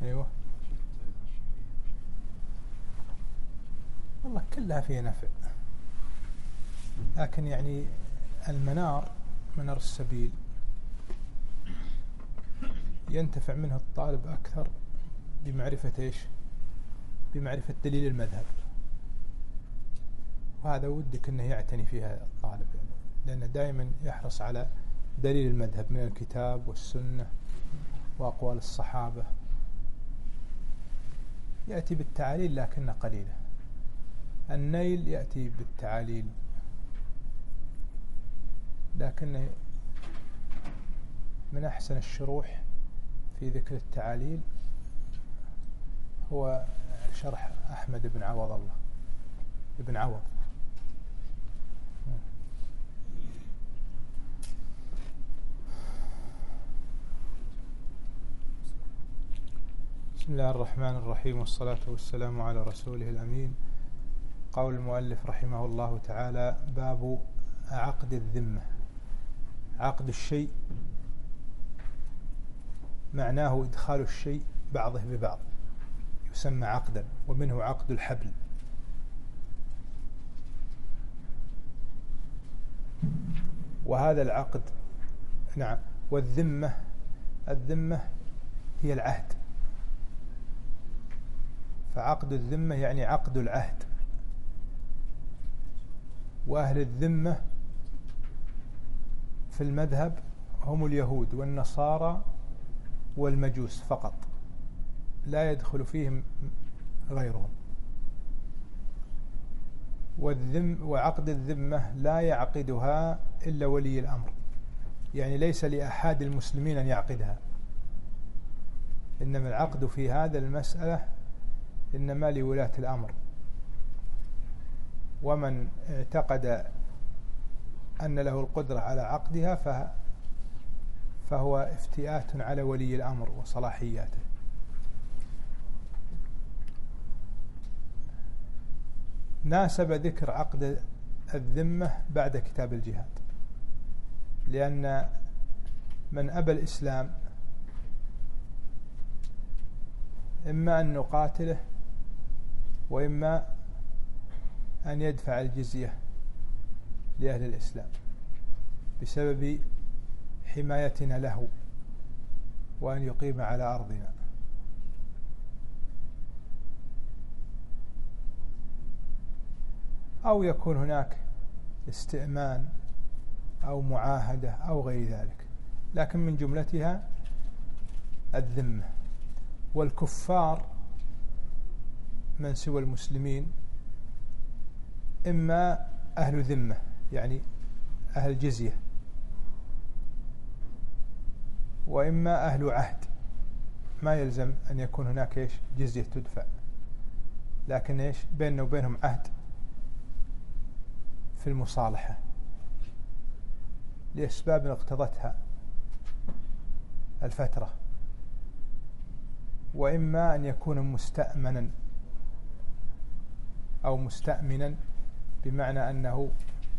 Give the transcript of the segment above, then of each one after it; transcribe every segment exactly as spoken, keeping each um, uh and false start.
أيوة. والله كلها فيها نفع، لكن يعني المنار منار السبيل ينتفع منه الطالب أكثر بمعرفة إيش؟ بمعرفة دليل المذهب، وهذا ودك أنه يعتني فيها الطالب يعني، لأنه دائما يحرص على دليل المذهب من الكتاب والسنة وأقوال الصحابة. يأتي بالتعاليل لكنها قليلة، النيل يأتي بالتعاليل لكنه من أحسن الشروح في ذكر التعاليل هو شرح أحمد بن عوض الله ابن عوض. بسم الله الرحمن الرحيم، والصلاة والسلام على رسوله الأمين. قول المؤلف رحمه الله تعالى: باب عقد الذمة. عقد الشيء معناه إدخال الشيء بعضه ببعض، يسمى عقدا، ومنه عقد الحبل. وهذا العقد نعم. والذمة، الذمة هي العهد، فعقد الذمة يعني عقد العهد. وأهل الذمة في المذهب هم اليهود والنصارى والمجوس فقط، لا يدخل فيهم غيرهم. والذم وعقد الذمة لا يعقدها إلا ولي الأمر، يعني ليس لأحد المسلمين أن يعقدها، إنما العقد في هذا المسألة إنما لولاة الأمر. ومن اعتقد أن له القدرة على عقدها فهو افتئات على ولي الأمر وصلاحياته. ناسب ذكر عقد الذمة بعد كتاب الجهاد، لأن من أبى الإسلام إما أن نقاتله وإما أن يدفع الجزية لأهل الإسلام بسبب حمايتنا له وأن يقيم على أرضنا. أو يكون هناك استئمان أو معاهدة أو غير ذلك، لكن من جملتها الذمة. والكفار من سوى المسلمين إما أهل ذمة يعني أهل جزية، وإما أهل عهد، ما يلزم أن يكون هناك إيش جزية تدفع، لكن إيش بيننا وبينهم عهد في المصالحة لأسباب اقتضتها الفترة. وإما أن يكون مستأمنا أو مستأمنا، بمعنى أنه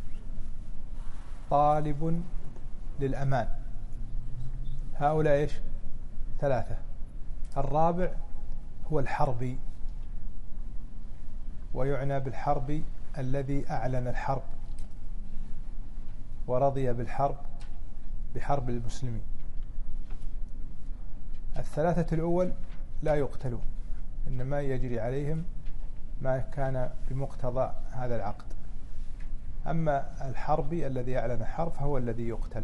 طالب للأمان. هؤلاء إيش ثلاثة. الرابع هو الحربي، ويعنى بالحربي الذي أعلن الحرب ورضي بالحرب بحرب المسلمين. الثلاثة الأول لا يقتلون، إنما يجري عليهم ما كان بمقتضى هذا العقد. أما الحربي الذي أعلن الحرب فهو الذي يقتل.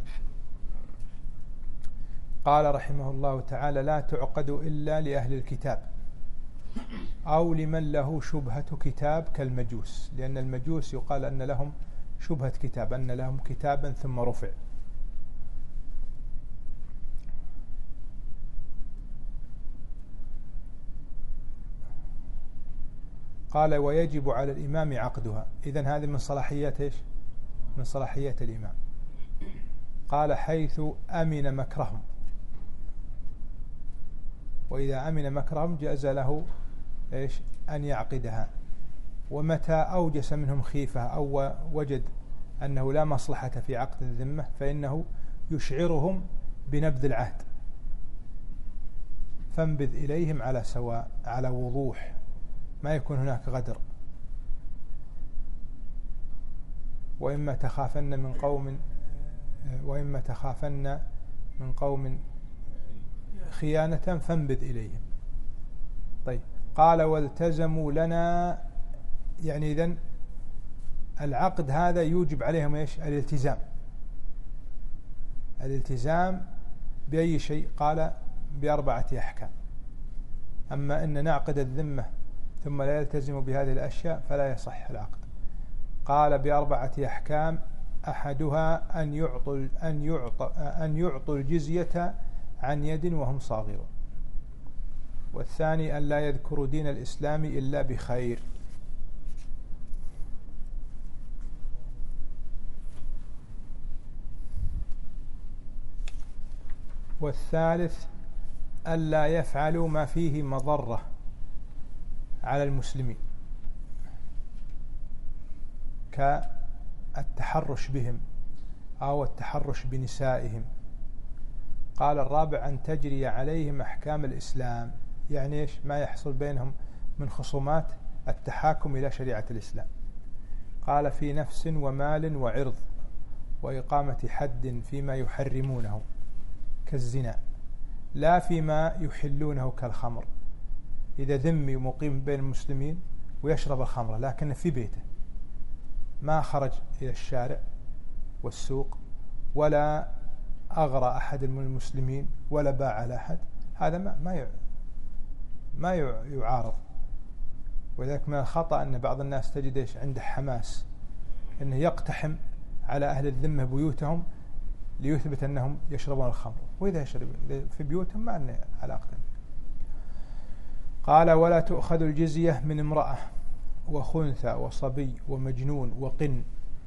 قال رحمه الله تعالى: لا تعقد إلا لأهل الكتاب أو لمن له شبهة كتاب كالمجوس، لأن المجوس يقال أن لهم شبهة كتاب، أن لهم كتابا ثم رفع. قال: ويجب على الإمام عقدها. إذن هذه من صلاحيات إيش؟ من صلاحيات الإمام. قال: حيث أمن مكرهم، وإذا أمن مكرهم جاز له إيش أن يعقدها. ومتى أوجس منهم خيفة أو وجد أنه لا مصلحة في عقد الذمة فإنه يشعرهم بنبذ العهد، فانبذ إليهم على سواء، على وضوح، ما يكون هناك غدر. وإما تخافن من قوم وإما تخافن من قوم خيانة فانبذ إليهم. طيب، قال والتزموا لنا، يعني إذن العقد هذا يوجب عليهم إيش؟ الالتزام. الالتزام بأي شيء؟ قال بأربعة أحكام. أما أن نعقد الذمة ثم لا يلتزم بهذه الأشياء فلا يصح العقد. قال بأربعة أحكام، أحدها أن يعطوا أن يعطى أن يعطوا الجزية عن يد وهم صاغرون، والثاني أن لا يذكروا دين الإسلام إلا بخير، والثالث أن لا يفعلوا ما فيه مضرة على المسلمين كالتحرش بهم أو التحرش بنسائهم. قال الرابع أن تجري عليهم أحكام الإسلام، يعني إيش؟ ما يحصل بينهم من خصومات التحاكم إلى شريعة الإسلام. قال في نفس ومال وعرض، وإقامة حد فيما يحرمونه كالزنا، لا فيما يحلونه كالخمر. إذا ذمي مقيم بين المسلمين ويشرب الخمر لكن في بيته، ما خرج إلى الشارع والسوق ولا أغرى أحد من المسلمين ولا باع على أحد، هذا ما ما ما يعارض. ولذلك من الخطأ أن بعض الناس تجد عنده حماس أنه يقتحم على أهل الذمة بيوتهم ليثبت أنهم يشربون الخمر، وإذا يشرب في بيوتهم ما أن علاقة. قال ولا تؤخذ الجزية من امرأة وخنثى وصبي ومجنون وقن.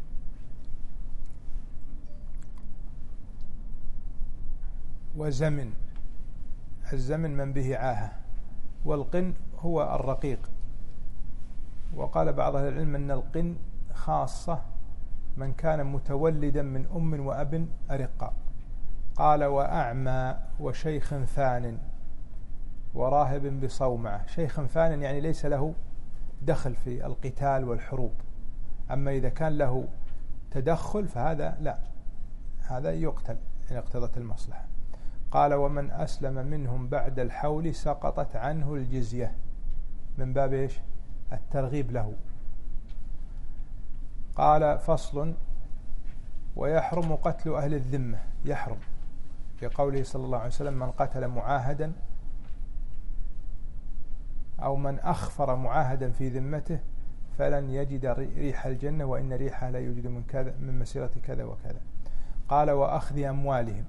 وزمن، الزمن من به عاهة، والقن هو الرقيق. وقال بعض أهل العلم أن القن خاصة من كان متولدا من أم وأب أرقاء. قال وأعمى وشيخ ثان وراهب بصومعة. شيخ ثان يعني ليس له دخل في القتال والحروب، أما إذا كان له تدخل فهذا لا، هذا يقتل إن اقتضت المصلحة. قال ومن أسلم منهم بعد الحول سقطت عنه الجزية، من باب إيش؟ الترغيب له. قال فصل ويحرم قتل أهل الذمة، يحرم بقوله صلى الله عليه وسلم من قتل معاهدا أو من أخفر معاهدا في ذمته فلن يجد ريح الجنة وإن ريحها لا يوجد من كذا من مسيرة كذا وكذا. قال وأخذ أموالهم،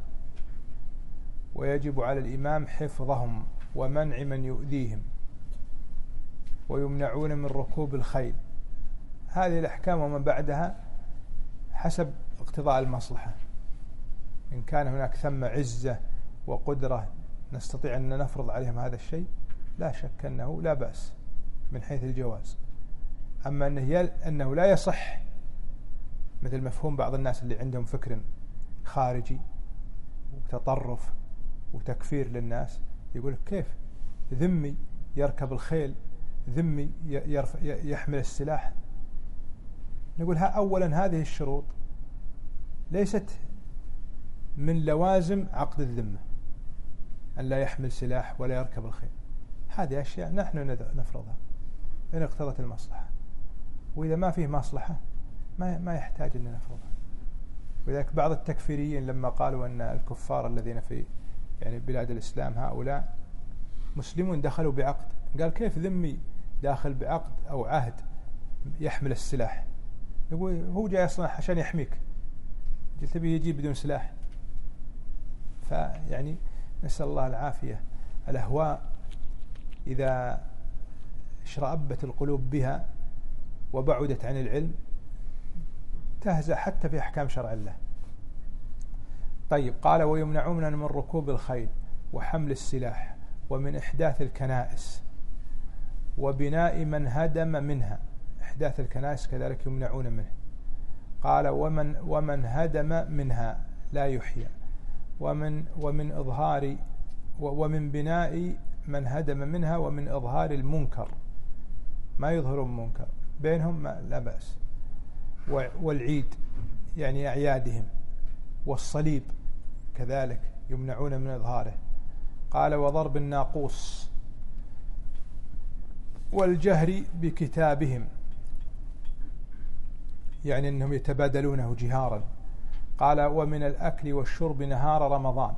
ويجب على الإمام حفظهم ومنع من يؤذيهم، ويمنعون من ركوب الخيل. هذه الأحكام ومن بعدها حسب اقتضاء المصلحة. إن كان هناك ثم عزة وقدرة نستطيع أن نفرض عليهم هذا الشيء لا شك أنه لا بأس من حيث الجواز. أما أنه, يل أنه لا يصح، مثل مفهوم بعض الناس اللي عندهم فكر خارجي وتطرف وتكفير للناس، يقول كيف ذمي يركب الخيل، ذمي يحمل السلاح. نقول ها أولا هذه الشروط ليست من لوازم عقد الذمة، أن لا يحمل سلاح ولا يركب الخيل. هذه أشياء نحن نفرضها إن اقتضت المصلحة، وإذا ما فيه مصلحة ما ما يحتاج أن نفرضها. ولذلك بعض التكفيريين لما قالوا أن الكفار الذين في يعني بلاد الإسلام هؤلاء مسلمون دخلوا بعقد، قال كيف ذمي داخل بعقد أو عهد يحمل السلاح؟ يقول هو جاي أصلا عشان يحميك، تبي يجي بدون سلاح. فيعني نسأل الله العافية. الأهواء إذا اشرأبت القلوب بها وبعدت عن العلم تهزأ حتى في أحكام شرع الله. طيب قال ويمنعون من ركوب الخيل وحمل السلاح ومن إحداث الكنائس وبناء من هدم منها. إحداث الكنائس كذلك يمنعون منه. قال ومن ومن هدم منها لا يحيى، ومن ومن إظهار ومن بناء من هدم منها ومن إظهار المنكر، ما يظهرون منكر بينهم ما لا بأس. والعيد يعني أعيادهم، والصليب كذلك يمنعون من إظهاره. قال وضرب الناقوس والجهر بكتابهم، يعني أنهم يتبادلونه جهارا. قال ومن الأكل والشرب نهار رمضان،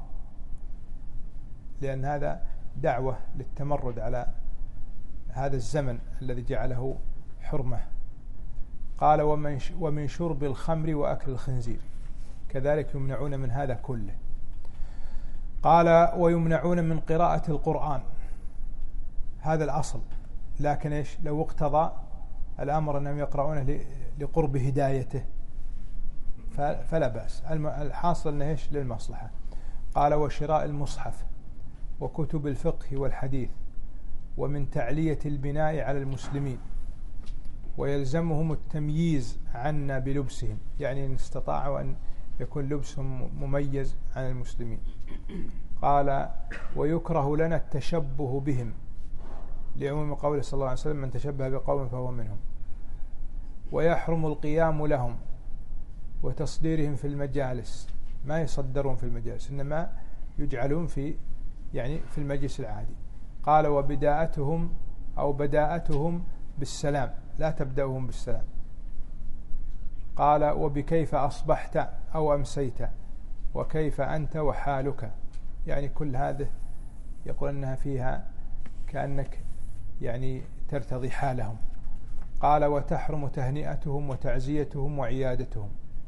لأن هذا دعوة للتمرد على هذا الزمن الذي جعله حرمة. قال ومن ومن شرب الخمر وأكل الخنزير، كذلك يمنعون من هذا كله. قال ويمنعون من قراءة القرآن، هذا الأصل، لكن إيش لو اقتضى الأمر أنهم يقرؤونه لقرب هدايته فلا بأس. الحاصل أنه إيش للمصلحة. قال وشراء المصحف وكتب الفقه والحديث، ومن تعلية البناء على المسلمين، ويلزمهم التمييز عنا بلبسهم، يعني إن استطاعوا أن يكون لبسهم مميز عن المسلمين. قال ويكره لنا التشبه بهم، لعموم قوله صلى الله عليه وسلم من تشبه بقوم فهو منهم. ويحرم القيام لهم وتصديرهم في المجالس، ما يصدرون في المجالس، إنما يجعلون في يعني في المجلس العادي. قال وبداءتهم أو بداءتهم بالسلام، لا تبدأهم بالسلام. قال وبكيف أصبحت أو أمسيت، وكيف أنت وحالك، يعني كل هذه يقول أنها فيها كأنك يعني ترتضي حالهم. قال وتحرم تهنئتهم وتعزيتهم وعيادتهم،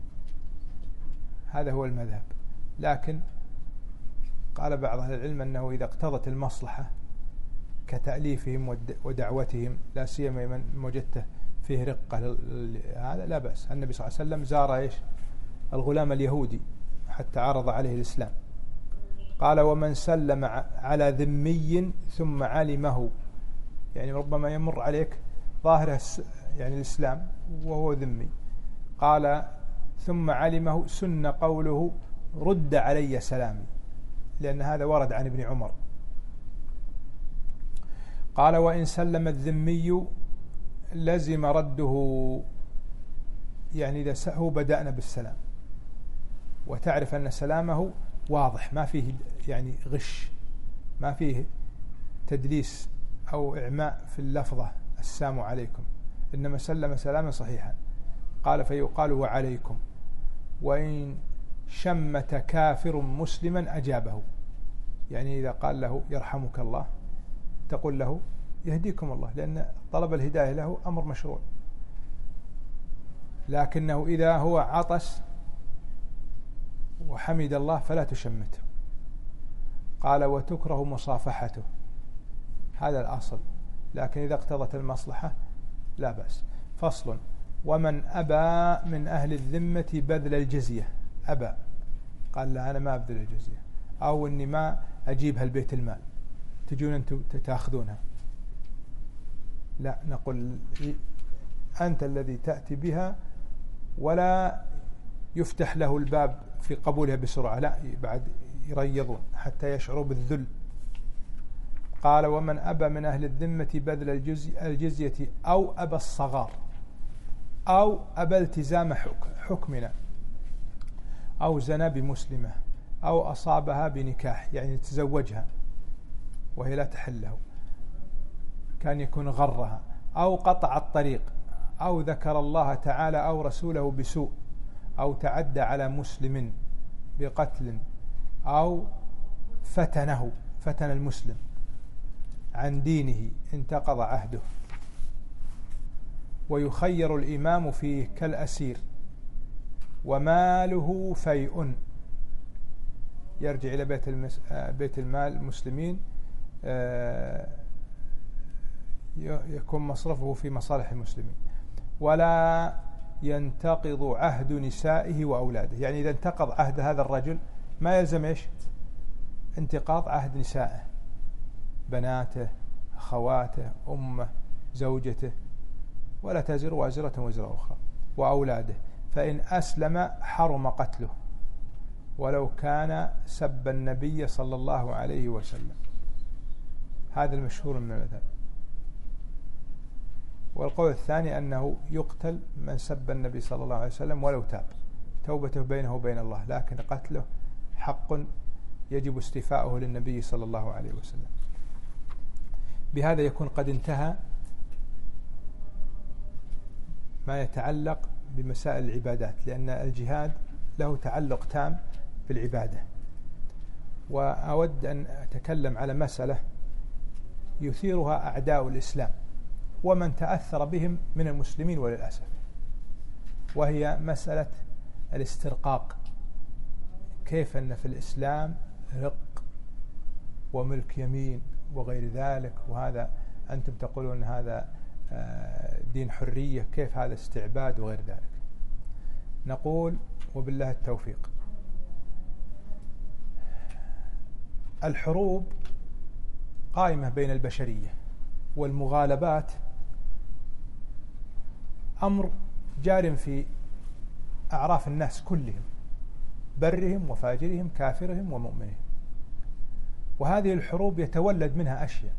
هذا هو المذهب. لكن قال بعض أهل العلم أنه إذا اقتضت المصلحة كتأليفهم ودعوتهم، لا سيما من وجدته فيه رقة، هذا لا بأس. النبي صلى الله عليه وسلم زار إيش الغلام اليهودي حتى عرض عليه الإسلام. قال ومن سلم على ذمي ثم علمه، يعني ربما يمر عليك ظاهره يعني الإسلام وهو ذمي. قال ثم علمه سن قوله رد علي سلامي، لأن هذا ورد عن ابن عمر. قال وإن سلم الذمي لزم رده، يعني إذا سهو بدأنا بالسلام، وتعرف أن سلامه واضح ما فيه يعني غش، ما فيه تدليس أو إعماء في اللفظة السلام عليكم، إنما سلم سلاما صحيحا. قال فيقال وعليكم. وإن شمت كافر مسلما أجابه، يعني إذا قال له يرحمك الله تقول له يهديكم الله، لأن طلب الهداية له أمر مشروع. لكنه إذا هو عطس وحمد الله فلا تشمته. قال وتكره مصافحته، هذا الأصل، لكن إذا اقتضت المصلحة لا بأس. فصل ومن أبى من أهل الذمة بذل الجزية، أبى قال لا أنا ما أبذل الجزية، أو أني ما أجيبها البيت المال، تجون أنتم تأخذونها، لا، نقول أنت الذي تأتي بها، ولا يفتح له الباب في قبولها بسرعة، لا، بعد يريضون حتى يشعروا بالذل. قال ومن أبى من أهل الذمة بذل الجزية أو أبى الصغار، أو أبى التزام حكمنا، أو زنى بمسلمة، أو أصابها بنكاح، يعني تزوجها وهي لا تحل له، كان يكون غرها، أو قطع الطريق، أو ذكر الله تعالى أو رسوله بسوء، أو تعدى على مسلم بقتل، أو فتنه فتن المسلم عن دينه انتقض عهده. ويخير الإمام فيه كالأسير، وماله فيء، يرجع إلى بيت, المس... بيت المال المسلمين، يكون مصرفه في مصالح المسلمين. ولا ينتقض عهد نسائه وأولاده، يعني إذا انتقض عهد هذا الرجل ما يلزم إيش انتقاض عهد نسائه، بناته، أخواته، أمه، زوجته، ولا تزر وازرة وزر أخرى، وأولاده. فإن أسلم حرم قتله ولو كان سب النبي صلى الله عليه وسلم. هذا المشهور من المذهب. والقول الثاني أنه يقتل من سب النبي صلى الله عليه وسلم ولو تاب، توبته بينه وبين الله، لكن قتله حق يجب استيفاؤه للنبي صلى الله عليه وسلم. بهذا يكون قد انتهى ما يتعلق بمسائل العبادات، لأن الجهاد له تعلق تام بالعبادة. وأود أن أتكلم على مسألة يثيرها أعداء الإسلام ومن تأثر بهم من المسلمين وللأسف، وهي مسألة الاسترقاق. كيف أن في الإسلام رق وملك يمين وغير ذلك، وهذا أنتم تقولون هذا دين حرية، كيف هذا استعباد وغير ذلك. نقول وبالله التوفيق، الحروب قائمة بين البشرية، والمغالبات أمر جار في أعراف الناس كلهم، برهم وفاجرهم، كافرهم ومؤمنهم. وهذه الحروب يتولد منها أشياء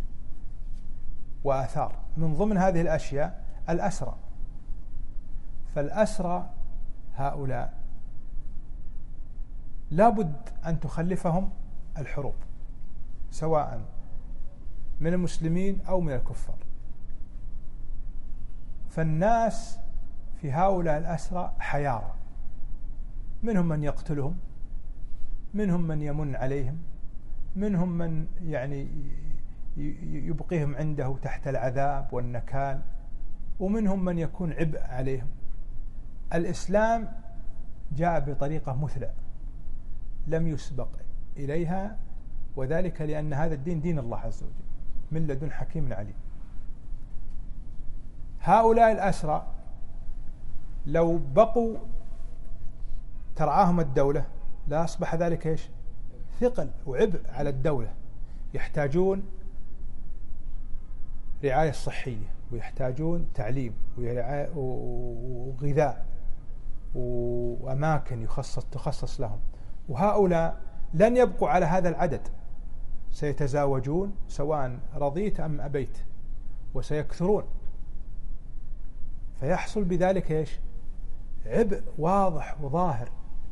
وآثار، من ضمن هذه الأشياء الأسرى. فالأسرى هؤلاء لابد أن تخلفهم الحروب، سواء من المسلمين أو من الكفار. فالناس في هؤلاء الأسرى حيارى، منهم من يقتلهم، منهم من يمن عليهم، منهم من يعني يبقيهم عنده تحت العذاب والنكال، ومنهم من يكون عبء عليهم. الإسلام جاء بطريقة مثلى لم يسبق إليها، وذلك لأن هذا الدين دين الله عز وجل من لدن حكيم عليم. هؤلاء الأسرى لو بقوا ترعاهم الدولة لا أصبح ذلك إيش؟ ثقل وعبء على الدولة. يحتاجون رعاية صحية، ويحتاجون تعليم وغذاء وأماكن يخصص تخصص لهم، وهؤلاء لن يبقوا على هذا العدد، سيتزاوجون سواء رضيت أم أبيت، وسيكثرون، فيحصل بذلك إيش؟ عبء واضح وظاهر.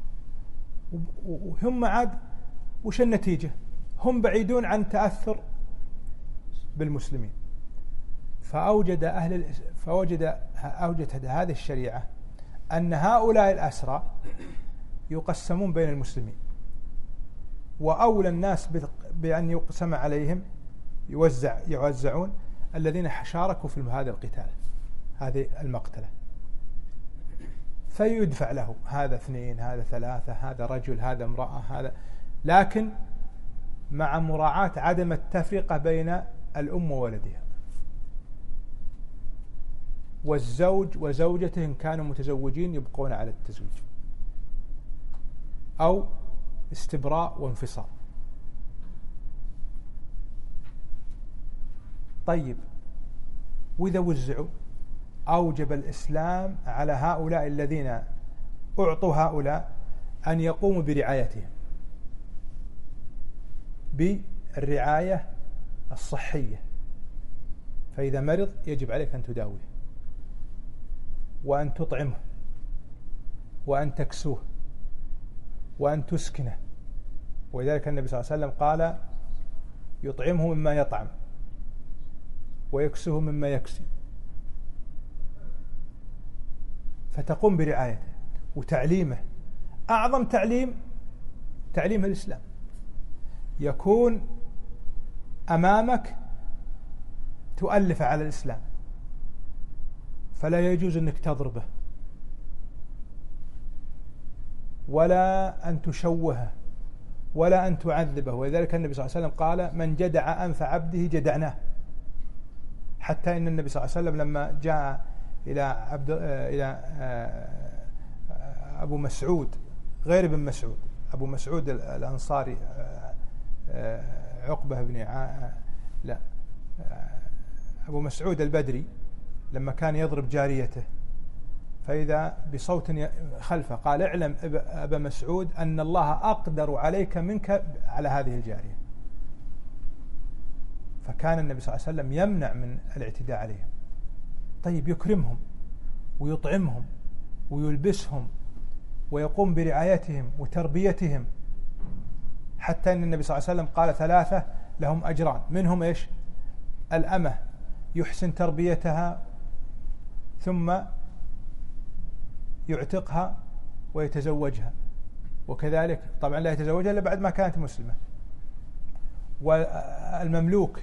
وهم عاد وش النتيجة؟ هم بعيدون عن تأثر بالمسلمين. فأوجد أهل فوجد أوجد هذه الشريعة أن هؤلاء الأسرى يقسمون بين المسلمين، وأولى الناس بأن يقسم عليهم يوزع يوزعون الذين شاركوا في هذا القتال، هذه المقتلة، فيدفع له هذا اثنين، هذا ثلاثة، هذا رجل، هذا امرأة، هذا، لكن مع مراعاة عدم التفرقة بين الأم وولدها، والزوج وزوجته إن كانوا متزوجين يبقون على التزويج أو استبراء وانفصال. طيب، وإذا وزعوا أوجب الإسلام على هؤلاء الذين أعطوا هؤلاء أن يقوموا برعايتهم بالرعاية الصحية. فإذا مرض يجب عليك أن تداويه، وأن تطعمه، وأن تكسوه، وأن تسكنه. ولذلك النبي صلى الله عليه وسلم قال يطعمه مما يطعم ويكسوه مما يكسي. فتقوم برعايته وتعليمه. أعظم تعليم تعليم الإسلام، يكون أمامك تؤلف على الإسلام، فلا يجوز أنك تضربه ولا أن تشوهه ولا أن تعذبه. ولذلك النبي صلى الله عليه وسلم قال من جدع أنف عبده جدعناه. حتى إن النبي صلى الله عليه وسلم لما جاء إلى عبد إلى أبو مسعود غير ابن مسعود، أبو مسعود الأنصاري عقبة بن ع... لا أبو مسعود البدري، لما كان يضرب جاريته فإذا بصوت خلفه قال اعلم أبا مسعود أن الله أقدر عليك منك على هذه الجارية. فكان النبي صلى الله عليه وسلم يمنع من الاعتداء عليهم. طيب يكرمهم ويطعمهم ويلبسهم ويقوم برعايتهم وتربيتهم، حتى أن النبي صلى الله عليه وسلم قال ثلاثة لهم أجران، منهم إيش؟ الأمة يحسن تربيتها ثم يعتقها ويتزوجها، وكذلك طبعا لا يتزوجها إلا بعد ما كانت مسلمة. والمملوك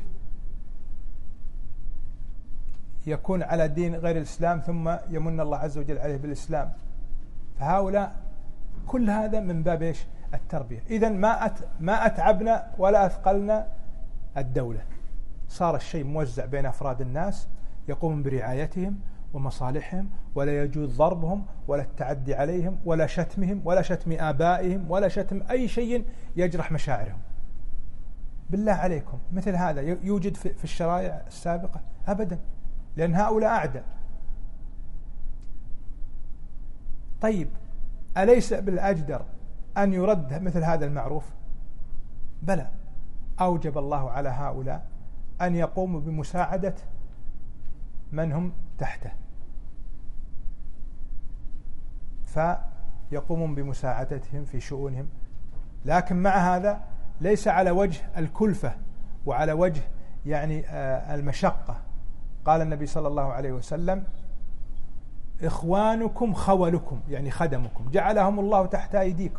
يكون على دين غير الإسلام ثم يمن الله عز وجل عليه بالإسلام. فهؤلاء كل هذا من باب إيش؟ التربية. إذن ما أت ما أتعبنا ولا أثقلنا الدولة، صار الشيء موزع بين أفراد الناس يقومون برعايتهم ومصالحهم، ولا يجوز ضربهم ولا التعدي عليهم ولا شتمهم ولا شتم آبائهم ولا شتم أي شيء يجرح مشاعرهم. بالله عليكم مثل هذا يوجد في الشرائع السابقة؟ أبدا، لأن هؤلاء أعداء. طيب أليس بالأجدر أن يرد مثل هذا المعروف؟ بلى، أوجب الله على هؤلاء أن يقوموا بمساعدة من هم تحته، فيقومون بمساعدتهم في شؤونهم، لكن مع هذا ليس على وجه الكلفة وعلى وجه يعني المشقة. قال النبي صلى الله عليه وسلم: إخوانكم خولكم، يعني خدمكم، جعلهم الله تحت أيديكم،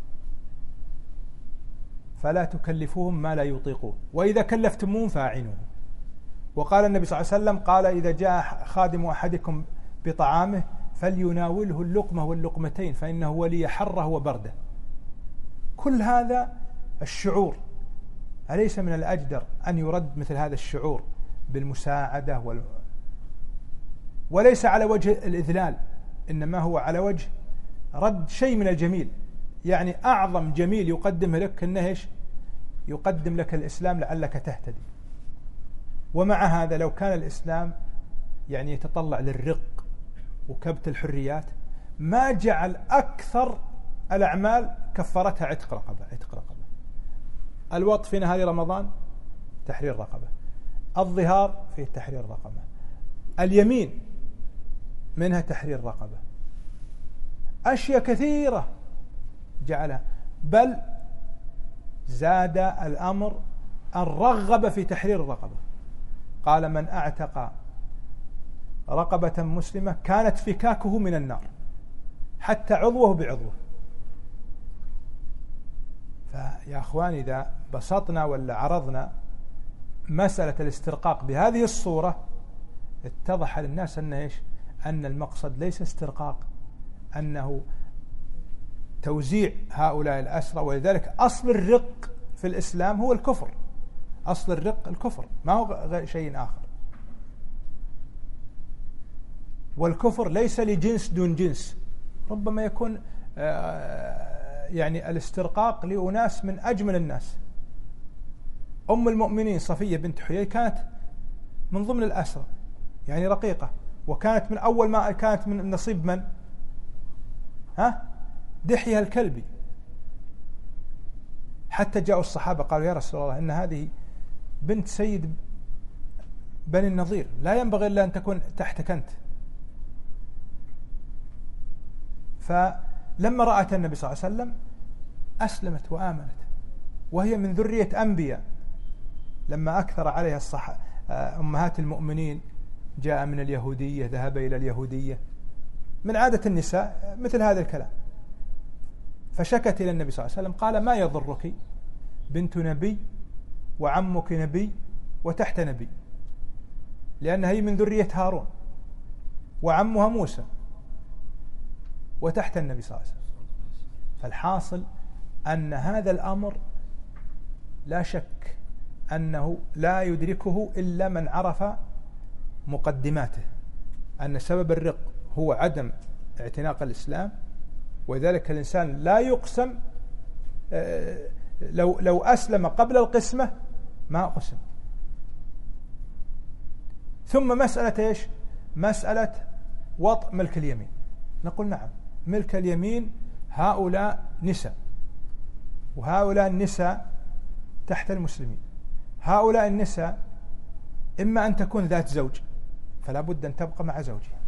فلا تكلفوهم ما لا يطيقون، وإذا كلفتموهم فأعنوهم. وقال النبي صلى الله عليه وسلم: قال إذا جاء خادم أحدكم بطعامه فليناوله اللقمة واللقمتين فإنه ولي حره وبرده. كل هذا الشعور أليس من الأجدر أن يرد مثل هذا الشعور بالمساعدة وال... وليس على وجه الإذلال، إنما هو على وجه رد شيء من الجميل. يعني أعظم جميل يقدمه لك أنه إيش؟ يقدم لك الإسلام لعلك تهتدي. ومع هذا لو كان الإسلام يعني يتطلع للرق وكبت الحريات ما جعل أكثر الأعمال كفرتها عتق رقبة. عتق رقبة الوط في نهار رمضان تحرير رقبة، الظهار فيه تحرير رقبة، اليمين منها تحرير رقبة، أشياء كثيرة جعلها، بل زاد الأمر الرغبة في تحرير الرقبة. قال: من أعتق رقبة مسلمة كانت فكاكه من النار حتى عضوه بعضوه. فيا أخوان إذا بسطنا ولا عرضنا مسألة الاسترقاق بهذه الصورة اتضح للناس أن إيش؟ أن المقصد ليس استرقاق، أنه توزيع هؤلاء الأسرى. ولذلك أصل الرق في الإسلام هو الكفر، أصل الرق الكفر، ما هو شيء آخر. والكفر ليس لجنس دون جنس، ربما يكون يعني الاسترقاق لأناس من أجمل الناس. أم المؤمنين صفية بنت حيي كانت من ضمن الأسرى، يعني رقيقة، وكانت من أول ما كانت من نصيب من؟ ها؟ دحية الكلبي. حتى جاءوا الصحابة قالوا: يا رسول الله إن هذه بنت سيد بني النضير، لا ينبغي إلا أن تكون تحتك أنت. فلما رأت النبي صلى الله عليه وسلم أسلمت وآمنت، وهي من ذرية أنبياء. لما أكثر عليها الصح أمهات المؤمنين جاء من اليهودية، ذهب إلى اليهودية، من عادة النساء مثل هذا الكلام. فشكت إلى النبي صلى الله عليه وسلم قال: ما يضرك، بنت نبي وعمك نبي وتحت نبي، لأنها هي من ذرية هارون وعمها موسى وتحت النبي صلى الله عليه وسلم. فالحاصل أن هذا الأمر لا شك أنه لا يدركه إلا من عرف مقدماته، أن سبب الرق هو عدم اعتناق الإسلام. وذلك الإنسان لا يقسم، لو لو أسلم قبل القسمة ما قسم. ثم مسألة إيش؟ مسألة وطء ملك اليمين. نقول نعم، ملك اليمين هؤلاء نساء، وهؤلاء النساء تحت المسلمين. هؤلاء النساء إما أن تكون ذات زوج فلا بد أن تبقى مع زوجها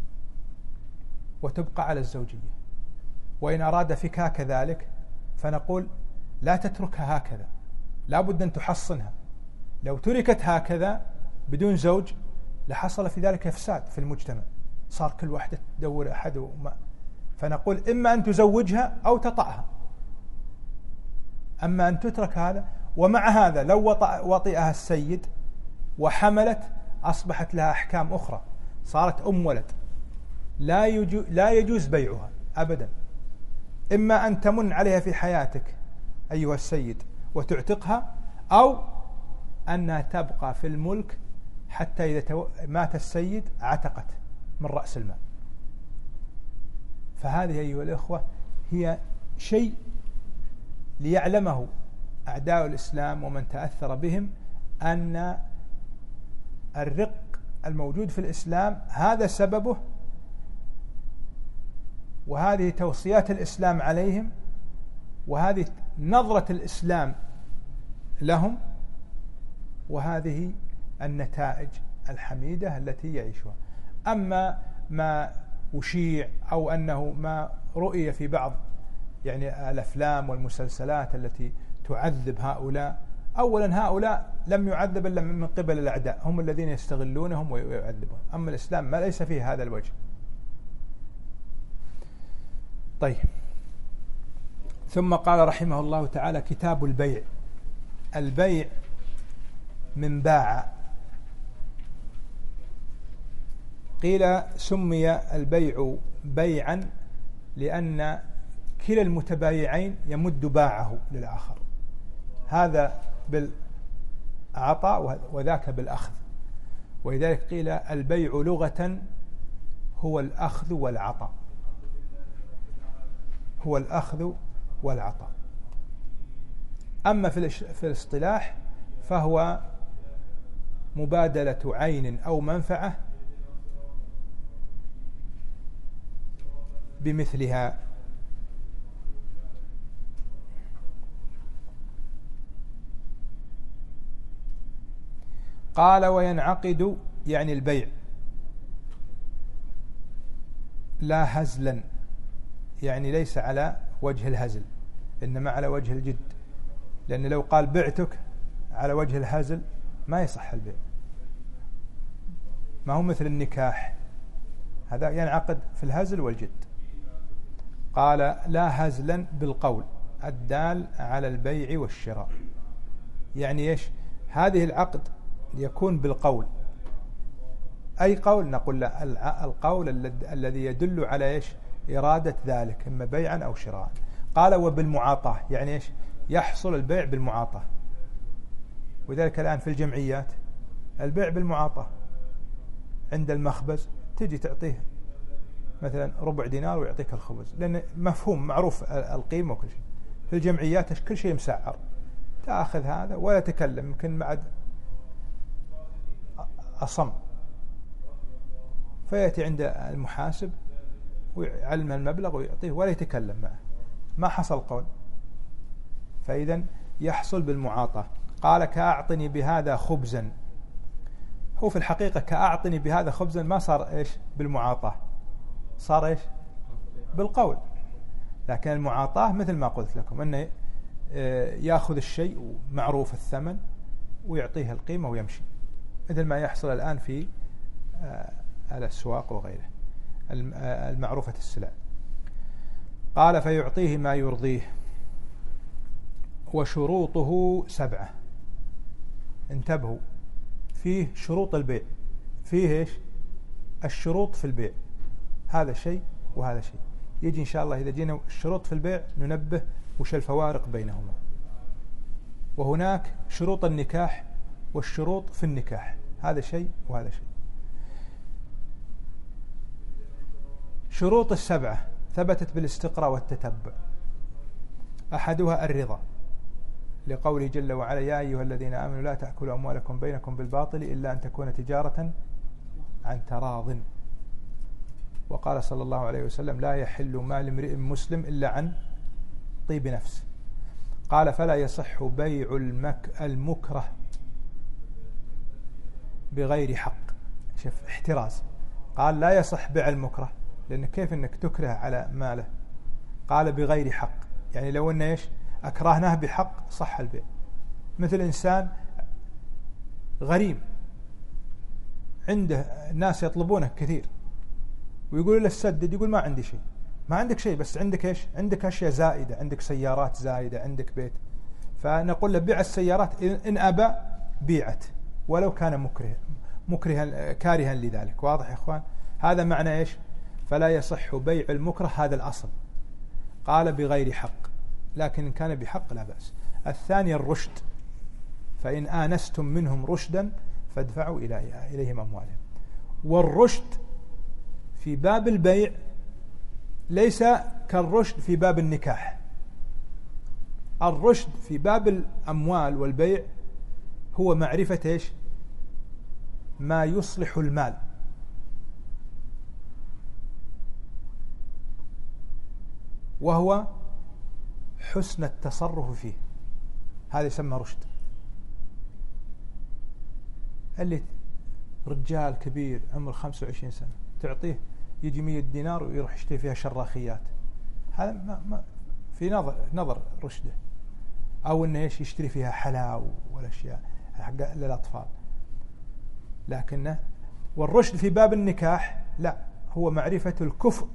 وتبقى على الزوجية، وإن أراد فكاك ذلك فنقول لا تتركها هكذا، لا بد أن تحصنها. لو تركت هكذا بدون زوج لحصل في ذلك إفساد في المجتمع، صار كل واحدة تدور أحد وما. فنقول إما أن تزوجها أو تطأها، أما أن تترك هذا. ومع هذا لو وطئها السيد وحملت أصبحت لها أحكام أخرى، صارت أم ولد، لا يجوز, لا يجوز بيعها أبدا. إما أن تمن عليها في حياتك أيها السيد وتعتقها، أو أنها تبقى في الملك حتى إذا مات السيد عتقت من رأس المال. فهذه أيها الإخوة هي شيء ليعلمه أعداء الإسلام ومن تأثر بهم، أن الرق الموجود في الإسلام هذا سببه، وهذه توصيات الإسلام عليهم، وهذه نظرة الإسلام لهم، وهذه النتائج الحميدة التي يعيشها. أما ما أشيع أو أنه ما رؤي في بعض يعني الأفلام والمسلسلات التي تعذب هؤلاء، أولا هؤلاء لم يعذب إلا من قبل الأعداء، هم الذين يستغلونهم ويعذبون. أما الإسلام ما ليس فيه هذا الوجه. طيب، ثم قال رحمه الله تعالى: كتاب البيع. البيع من باع. قيل سمي البيع بيعا لأن كلا المتبايعين يمد باعه للآخر، هذا بالعطاء وذاك بالأخذ، ولذلك قيل البيع لغة هو الأخذ والعطاء، هو الأخذ والعطاء. أما في الاصطلاح فهو مبادلة عين أو منفعة بمثلها. قال: وينعقد يعني البيع لا هزلا، يعني ليس على وجه الهزل، إنما على وجه الجد، لأن لو قال بعتك على وجه الهزل ما يصح البيع، ما هو مثل النكاح، هذا ينعقد في الهزل والجد. قال: لا هزلا بالقول الدال على البيع والشراء. يعني إيش؟ هذه العقد يكون بالقول. أي قول؟ نقول لا، القول الذي يدل على إيش؟ إرادة ذلك، إما بيعا أو شراء. قال: وبالمعاطاة، يعني إيش؟ يحصل البيع بالمعاطاة، وذلك الآن في الجمعيات البيع بالمعاطاة. عند المخبز تجي تعطيه مثلا ربع دينار ويعطيك الخبز، لأن مفهوم معروف القيمة وكل شيء. في الجمعيات كل شيء مسعر، تأخذ هذا ولا تكلم، يمكن بعد أصم، فيأتي عند المحاسب ويعلم المبلغ ويعطيه ولا يتكلم معه، ما حصل قول. فإذا يحصل بالمعاطاة. قال: كأعطني بهذا خبزا. هو في الحقيقة كأعطني بهذا خبزا ما صار إيش؟ بالمعاطاة، صار إيش؟ بالقول. لكن المعاطاة مثل ما قلت لكم أنه يأخذ الشيء معروف الثمن ويعطيه القيمة ويمشي، مثل ما يحصل الآن في الأسواق وغيره المعروفة السلع. قال: فيعطيه ما يرضيه. وشروطه سبعة. انتبهوا، فيه شروط البيع، فيه إيش؟ الشروط في البيع، هذا شيء وهذا شيء. يجي إن شاء الله إذا جينا الشروط في البيع ننبه وش الفوارق بينهما. وهناك شروط النكاح والشروط في النكاح، هذا شيء وهذا شيء. شروط السبعة ثبتت بالاستقراء والتتبع. أحدها الرضا، لقوله جل وعلا: يا أيها الذين آمنوا لا تأكلوا أموالكم بينكم بالباطل إلا أن تكون تجارة عن تراض. وقال صلى الله عليه وسلم: لا يحل مال امرئ مسلم إلا عن طيب نفس. قال: فلا يصح بيع المك المكره بغير حق. شوف احتراز، قال لا يصح بيع المكره، لأن كيف أنك تكره على ماله؟ قال بغير حق، يعني لو أنه إيش أكرهناه بحق صح البيع. مثل إنسان غريم عنده ناس يطلبونه كثير ويقول له سدد، يقول ما عندي شيء. ما عندك شيء، بس عندك إيش؟ عندك أشياء زائدة، عندك سيارات زائدة، عندك بيت. فنقول له بيع السيارات، إن أبى بيعت ولو كان مكره مكرها كارها لذلك. واضح يا إخوان؟ هذا معنى إيش؟ فلا يصح بيع المكره، هذا الأصل. قال بغير حق، لكن إن كان بحق لا بأس. الثاني الرشد، فإن آنستم منهم رشدا فادفعوا إليهم أموالهم. والرشد في باب البيع ليس كالرشد في باب النكاح. الرشد في باب الأموال والبيع هو معرفة إيش؟ ما يصلح المال، وهو حسن التصرف فيه، هذا يسمى رشد. اللي رجال كبير عمر خمسة وعشرين سنة تعطيه يجي مية دينار ويروح يشتري فيها شراخيات، هذا ما ما في نظر نظر رشده. أو إنه إيش يشتري فيها حلاوة والأشياء حق للأطفال. لكنه والرشد في باب النكاح لا، هو معرفة الكفء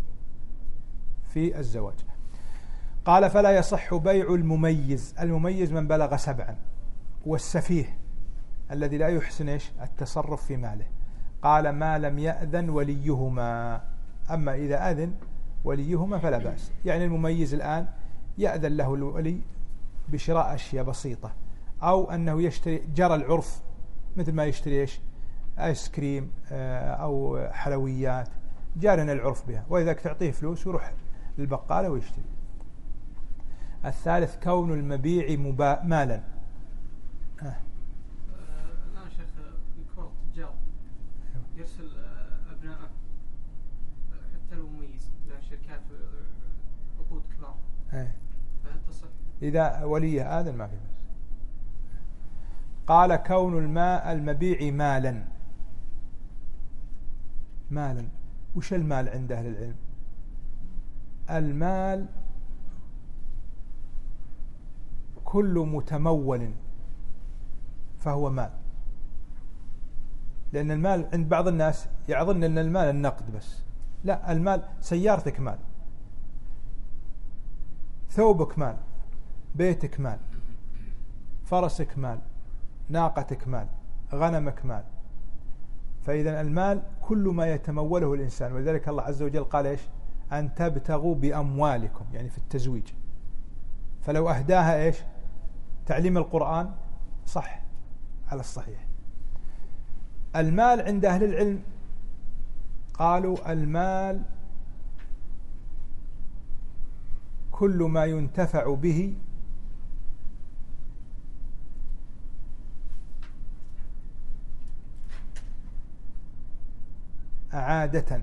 في الزواج. قال فلا يصح بيع المميز. المميز من بلغ سبعا، والسفيه الذي لا يحسن إيش التصرف في ماله. قال ما لم يأذن وليهما، أما إذا أذن وليهما فلا بأس. يعني المميز الآن يأذن له الولي بشراء أشياء بسيطة، أو أنه يشتري جرى العرف، مثل ما يشتري إيش آيس كريم أو حلويات، جارنا العرف بها، وإذا تعطيه فلوس ويروح للبقالة ويشتري. الثالث كون المبيع مبا... مالا. آه. الآن شيخ يكون تجار يرسل أبناءه حتى لو مميز إلى شركات عقود كبار، آه. فهل تصح؟ إذا وليه آذن ما في بس. قال كون الماء المبيع مالا. مالا، وش المال عند أهل العلم؟ المال كل متمول فهو مال. لأن المال عند بعض الناس يظن أن المال النقد بس، لا، المال سيارتك مال، ثوبك مال، بيتك مال، فرسك مال، ناقتك مال، غنمك مال. فإذا المال كل ما يتموله الإنسان. ولذلك الله عز وجل قال إيش؟ أن تبتغوا بأموالكم، يعني في التزويج. فلو أهداها إيش؟ تعليم القرآن صح على الصحيح. المال عند أهل العلم قالوا المال كل ما ينتفع به عادة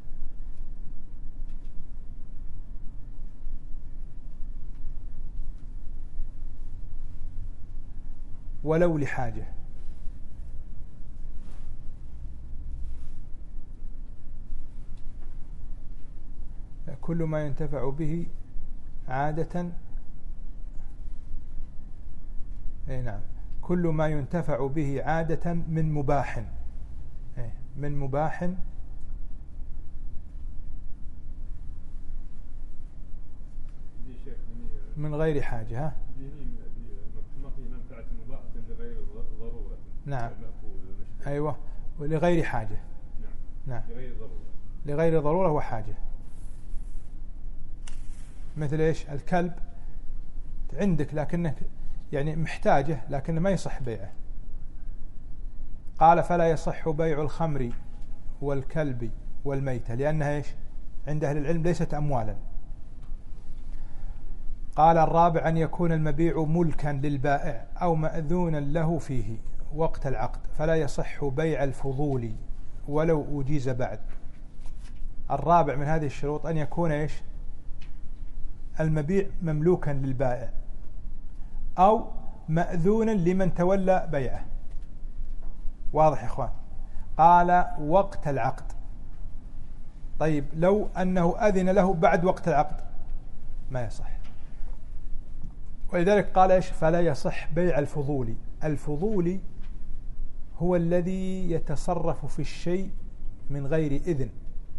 ولو لحاجة. كل ما ينتفع به عادة، اي نعم، كل ما ينتفع به عادة من مباح، من مباح من غير حاجة. ها؟ نعم، أيوة، ولغير حاجة. نعم، لغير ضرورة وحاجة. مثل إيش؟ الكلب عندك لكنك يعني محتاجه، لكن ما يصح بيعه. قال فلا يصح بيع الخمر والكلب والميتة، لأنها إيش؟ عند أهل العلم ليست أموالا. قال الرابع أن يكون المبيع ملكا للبائع أو مأذونا له فيه وقت العقد، فلا يصح بيع الفضول ولو أجيز بعد. الرابع من هذه الشروط أن يكون إيش؟ المبيع مملوكا للبائع أو مأذونا لمن تولى بيعه. واضح يا إخوان؟ قال وقت العقد. طيب لو أنه أذن له بعد وقت العقد ما يصح. ولذلك قال إيش؟ فلا يصح بيع الفضولي. الفضولي هو الذي يتصرف في الشيء من غير إذن.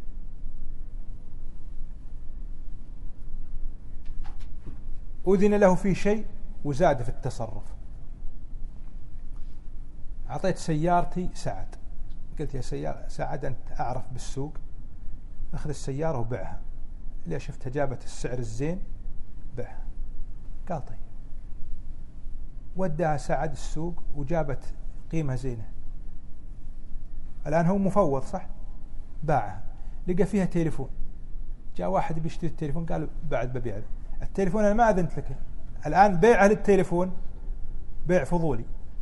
أذن له في شيء وزاد في التصرف. أعطيت سيارتي سعد، قلت يا سيارة سعد أنت أعرف بالسوق، أخذ السيارة وبيعها، اللي شفتها جابت السعر الزين بيعها. قال طيب. وداها سعد السوق وجابت قيمة زينة، الآن هو مفوض صح؟ باعها، لقى فيها تليفون، جاء واحد بيشتري التليفون قال بعد ببيع التليفون، أنا ما أذنت لك. الآن بيعه للتليفون بيع فضولي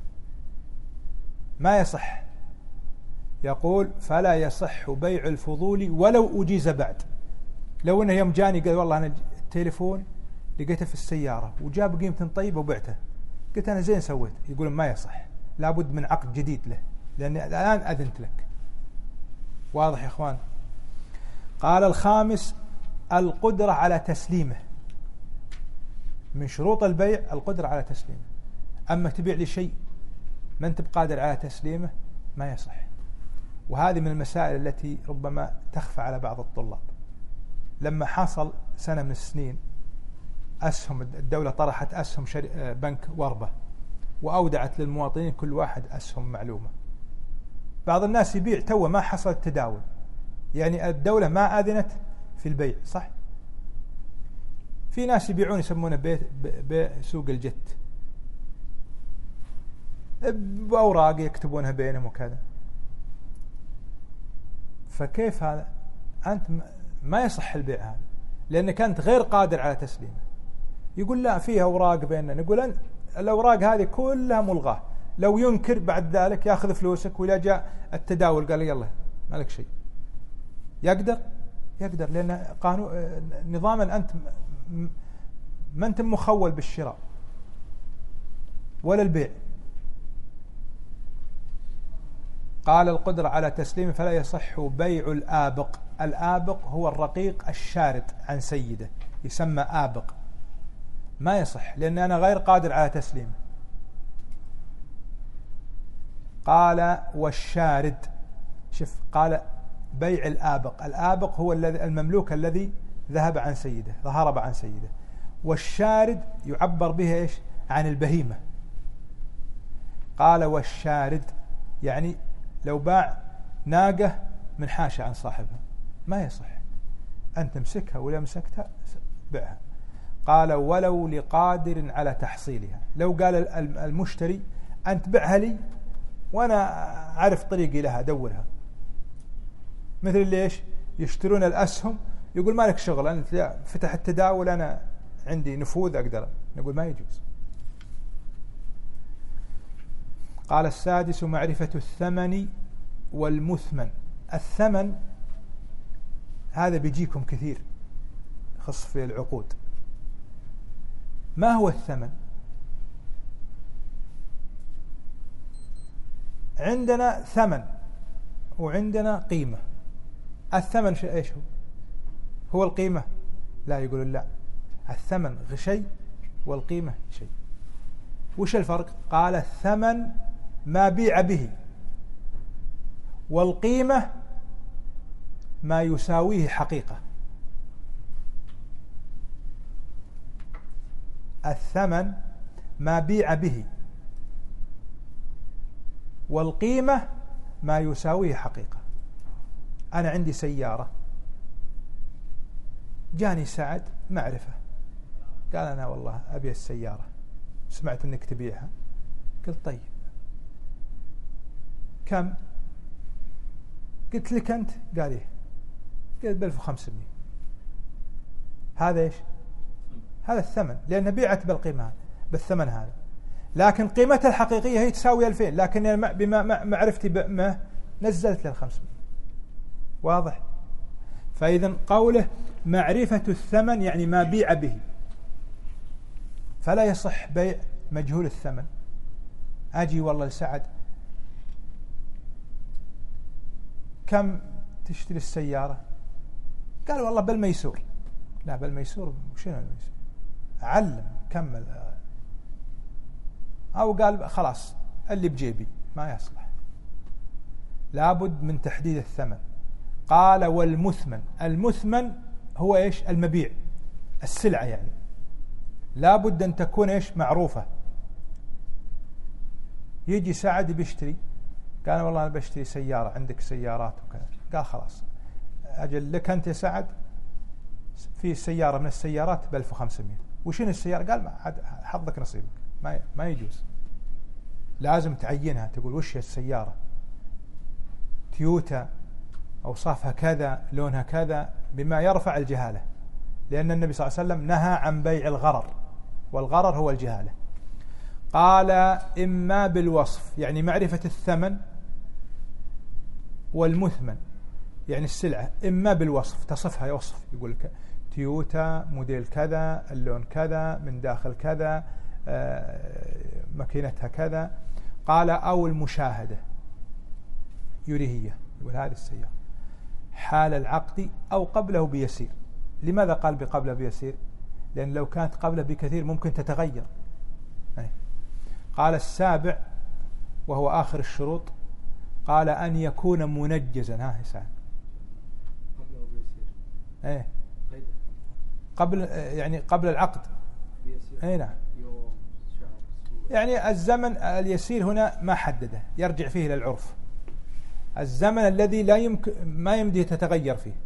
ما يصح. يقول فلا يصح بيع الفضولي ولو أجيز بعد. لو أنه يوم جاني قال والله أنا التليفون لقيته في السيارة وجاب قيمة طيبة وبعته، قلت أنا زين سويت، يقول ما يصح، لابد من عقد جديد له لأن الآن أذنت لك. واضح يا إخوان؟ قال الخامس القدرة على تسليمه. من شروط البيع القدرة على تسليمه. أما تبيع لي شيء ما أنت بقادر على تسليمه ما يصح. وهذه من المسائل التي ربما تخفى على بعض الطلاب. لما حصل سنة من السنين أسهم الدولة طرحت أسهم بنك وربة وأودعت للمواطنين كل واحد أسهم معلومة. بعض الناس يبيع توه ما حصل التداول، يعني الدولة ما أذنت في البيع صح. في ناس يبيعون يسمونه بيع بيع سوق الجت، بأوراق يكتبونها بينهم وكذا. فكيف هذا؟ أنت ما يصح البيع هذا لأنك أنت غير قادر على تسليمه. يقول لا فيها أوراق بيننا، نقول أن الأوراق هذه كلها ملغاة. لو ينكر بعد ذلك يأخذ فلوسك، وإذا جاء التداول قال يلا ما لك شيء. يقدر يقدر لأن قانون نظاما أنت ما أنت مخول بالشراء ولا البيع. قال القدرة على تسليمه فلا يصح بيع الآبق. الآبق هو الرقيق الشارد عن سيده، يسمى آبق، ما يصح لأن أنا غير قادر على تسليمه. قال والشارد، شوف قال بيع الآبق. الآبق هو الذي المملوك الذي ذهب عن سيده، هرب عن سيده. والشارد يعبر به إيش؟ عن البهيمة. قال والشارد يعني لو باع ناقة من حاشة عن صاحبها ما يصح، أنت مسكها ولا مسكتها بيعها. قال ولو لقادر على تحصيلها. لو قال المشتري أنت بيعها لي وأنا أعرف طريقي لها أدورها، مثل اللي إيش يشترون الأسهم، يقول مالك شغل أنت فتح التداول أنا عندي نفوذ أقدر، نقول ما يجوز. قال السادس معرفة الثمن والمثمن. الثمن هذا بيجيكم كثير خص في العقود. ما هو الثمن؟ عندنا ثمن وعندنا قيمة. الثمن ايش هو؟ هو القيمة؟ لا، يقولون لا، الثمن شيء والقيمة شيء. وش الفرق؟ قال الثمن ما بيع به، والقيمة ما يساويه حقيقة. الثمن ما بيع به، والقيمة ما يساويه حقيقة. أنا عندي سيارة، جاني سعد معرفة قال أنا والله أبي السيارة، سمعت أنك تبيعها. قلت طيب كم؟ قلت لك أنت؟ قال إيه؟ قلت بألف وخمسمائة. هذا إيش؟ هذا الثمن، لأنها بيعت بالقيمة بالثمن هذا، لكن قيمتها الحقيقية هي تساوي ألفين، لكن بما معرفتي بما نزلت للخمسمائة. واضح؟ فإذا قوله معرفة الثمن يعني ما بيع به، فلا يصح بيع مجهول الثمن. أجي والله لسعد كم تشتري السيارة؟ قال والله بالميسور. لا بالميسور وشنو الميسور؟ علم كمل. أو قال خلاص اللي بجيبي، ما يصلح، لابد من تحديد الثمن. قال والمثمن، المثمن هو إيش؟ المبيع، السلعة يعني لابد أن تكون إيش؟ معروفة. يجي سعد بيشتري، قال والله أنا بشتري سيارة، عندك سيارات وكذا. قال خلاص أجل لك أنت يا سعد في سيارة من السيارات بألف وخمسمائة. وشين السيارة؟ قال ما حظك نصيبك، ما ما يجوز، لازم تعينها، تقول وش هي السيارة، تويوتا، أوصافها كذا، لونها كذا، بما يرفع الجهالة، لأن النبي صلى الله عليه وسلم نهى عن بيع الغرر، والغرر هو الجهالة. قال إما بالوصف يعني معرفة الثمن، والمثمن يعني السلعة إما بالوصف تصفها، يوصف يقول لك تويوتا موديل كذا، اللون كذا، من داخل كذا، ماكينتها كذا. قال أو المشاهدة يريهية، يقول هذه السيارة حال العقد أو قبله بيسير. لماذا قال بقبله بيسير؟ لأن لو كانت قبله بكثير ممكن تتغير. قال السابع وهو آخر الشروط، قال أن يكون منجزا. ها سعد قبله بيسير ايه قبل يعني قبل العقد اي نعم، يعني الزمن اليسير هنا ما حدده، يرجع فيه إلى العرف، الزمن الذي لا يمكن ما يمدي تتغير فيه،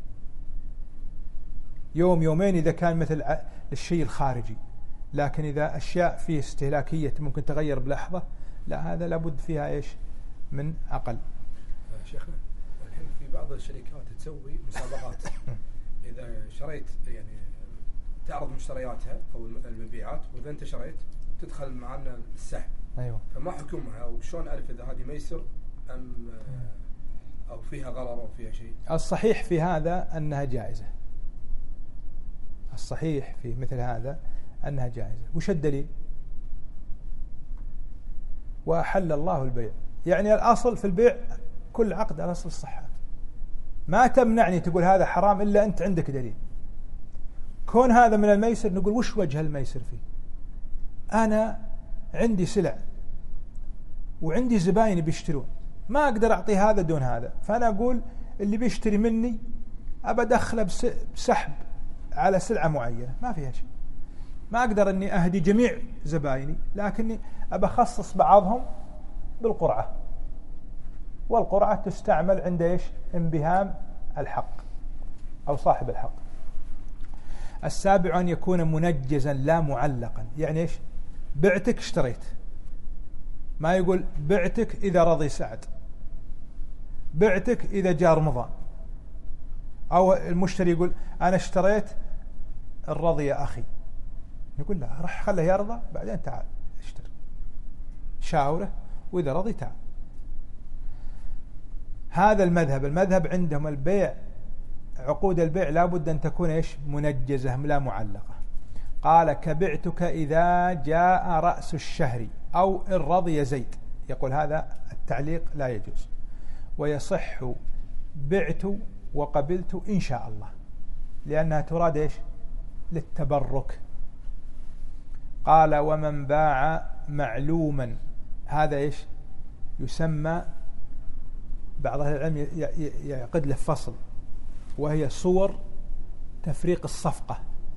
يوم يومين إذا كان مثل الشيء الخارجي. لكن إذا أشياء فيه استهلاكية ممكن تغير بلحظة، لا هذا لابد فيها إيش؟ من عقل. شيخنا الحين في بعض الشركات تسوي مسابقات، إذا شريت يعني تعرض مشترياتها أو المبيعات، وإذا أنت شريت تدخل معنا السحب. أيوة. فما حكمها وشون أعرف إذا هذه ميسر أم أو فيها غرر أو فيها شيء؟ الصحيح في هذا أنها جائزة، الصحيح في مثل هذا أنها جائزة. وش الدليل؟ وأحل الله البيع، يعني الأصل في البيع كل عقد على أصل الصحة، ما تمنعني تقول هذا حرام إلا أنت عندك دليل. كون هذا من الميسر نقول وش وجه الميسر فيه؟ أنا عندي سلع وعندي زباين بيشترون، ما أقدر أعطي هذا دون هذا، فأنا أقول اللي بيشتري مني أبى أدخله بسحب على سلعة معينة، ما فيها شيء. ما أقدر أني أهدي جميع زبايني، لكني أبى أخصص بعضهم بالقرعة، والقرعة تستعمل عند إيش؟ انبهام الحق أو صاحب الحق. السابع أن يكون منجزا لا معلقا، يعني إيش؟ بعتك اشتريت، ما يقول بعتك إذا رضي سعد، بعتك إذا جاء رمضان، أو المشتري يقول أنا اشتريت الرضي يا أخي، يقول لا راح خله يرضى بعدين تعال اشتري، شاوره وإذا رضي تعال. هذا المذهب المذهب عندهم البيع، عقود البيع لابد أن تكون إيش؟ منجزة لا معلقة. قال كبعتك إذا جاء رأس الشهر أو إن رضي زيد، يقول هذا التعليق لا يجوز، ويصح بعت وقبلت إن شاء الله، لأنها تراد إيش؟ للتبرك. قال ومن باع معلوما، هذا إيش؟ يسمى بعض أهل العلم يعقد له فصل، وهي صور تفريق الصفقة.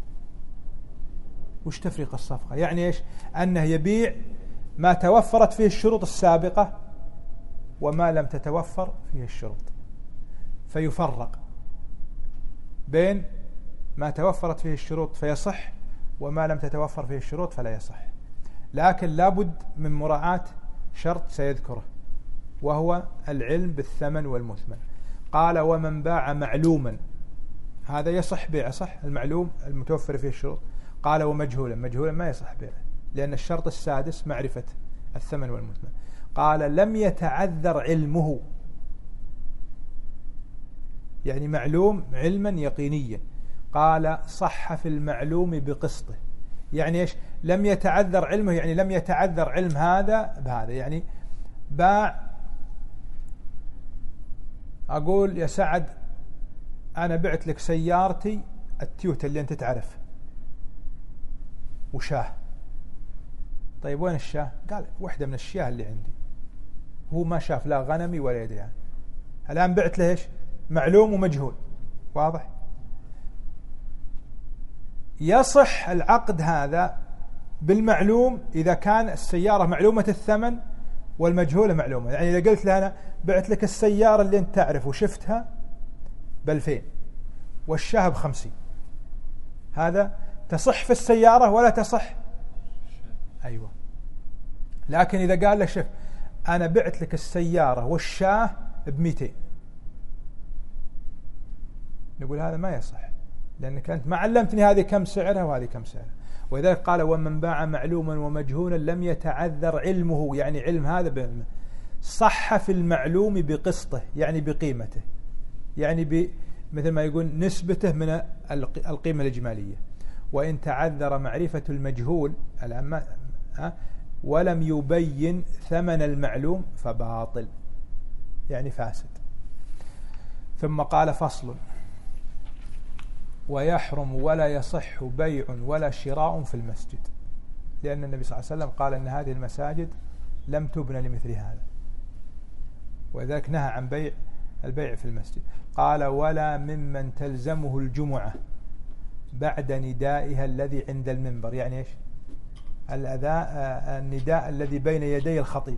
وش تفريق الصفقة؟ يعني إيش؟ أنه يبيع ما توفرت فيه الشروط السابقة وما لم تتوفر فيه الشروط، فيفرق بين ما توفرت فيه الشروط فيصح وما لم تتوفر فيه الشروط فلا يصح. لكن لابد من مراعاة شرط سيذكره، وهو العلم بالثمن والمثمن. قال ومن باع معلوما، هذا يصح بيعه، صح المعلوم المتوفر فيه الشروط. قال ومجهولا، مجهولا ما يصح بيعه، لأن الشرط السادس معرفة الثمن والمثمن. قال لم يتعذر علمه، يعني معلوم علما يقينيا. قال صح في المعلوم بقسطه، يعني إيش؟ لم يتعذر علمه، يعني لم يتعذر علم هذا بهذا، يعني باع أقول يا سعد أنا بعت لك سيارتي التيوتا اللي أنت تعرف وشاه. طيب وين الشاه؟ قال واحدة من الشياه اللي عندي. هو ما شاف لا غنمي ولا يدري عنه. الآن بعت له إيش؟ معلوم ومجهول. واضح؟ يصح العقد هذا بالمعلوم إذا كان السيارة معلومة الثمن والمجهولة معلومة. يعني إذا قلت له أنا بعت لك السيارة اللي أنت تعرف وشفتها بألفين والشاه بخمسين، هذا تصح في السيارة ولا تصح؟ أيوة. لكن إذا قال له شوف أنا بعت لك السيارة والشاه بمئتين، نقول هذا ما يصح، لأنك أنت ما علمتني هذه كم سعرها وهذه كم سعرها. ولذلك قال ومن باع معلوما ومجهولا لم يتعذر علمه، يعني علم هذا بعلمه. صح في المعلوم بقسطه، يعني بقيمته، يعني ب مثل ما يقول نسبته من القيمة الإجمالية. وإن تعذر معرفة المجهول ولم يبين ثمن المعلوم فباطل، يعني فاسد. ثم قال فصل: ويحرم ولا يصح بيع ولا شراء في المسجد، لأن النبي صلى الله عليه وسلم قال أن هذه المساجد لم تبنى لمثل هذا، ولذلك نهى عن بيع البيع في المسجد. قال: ولا ممن تلزمه الجمعة بعد ندائها الذي عند المنبر. يعني إيش؟ الأذاء النداء الذي بين يدي الخطيب،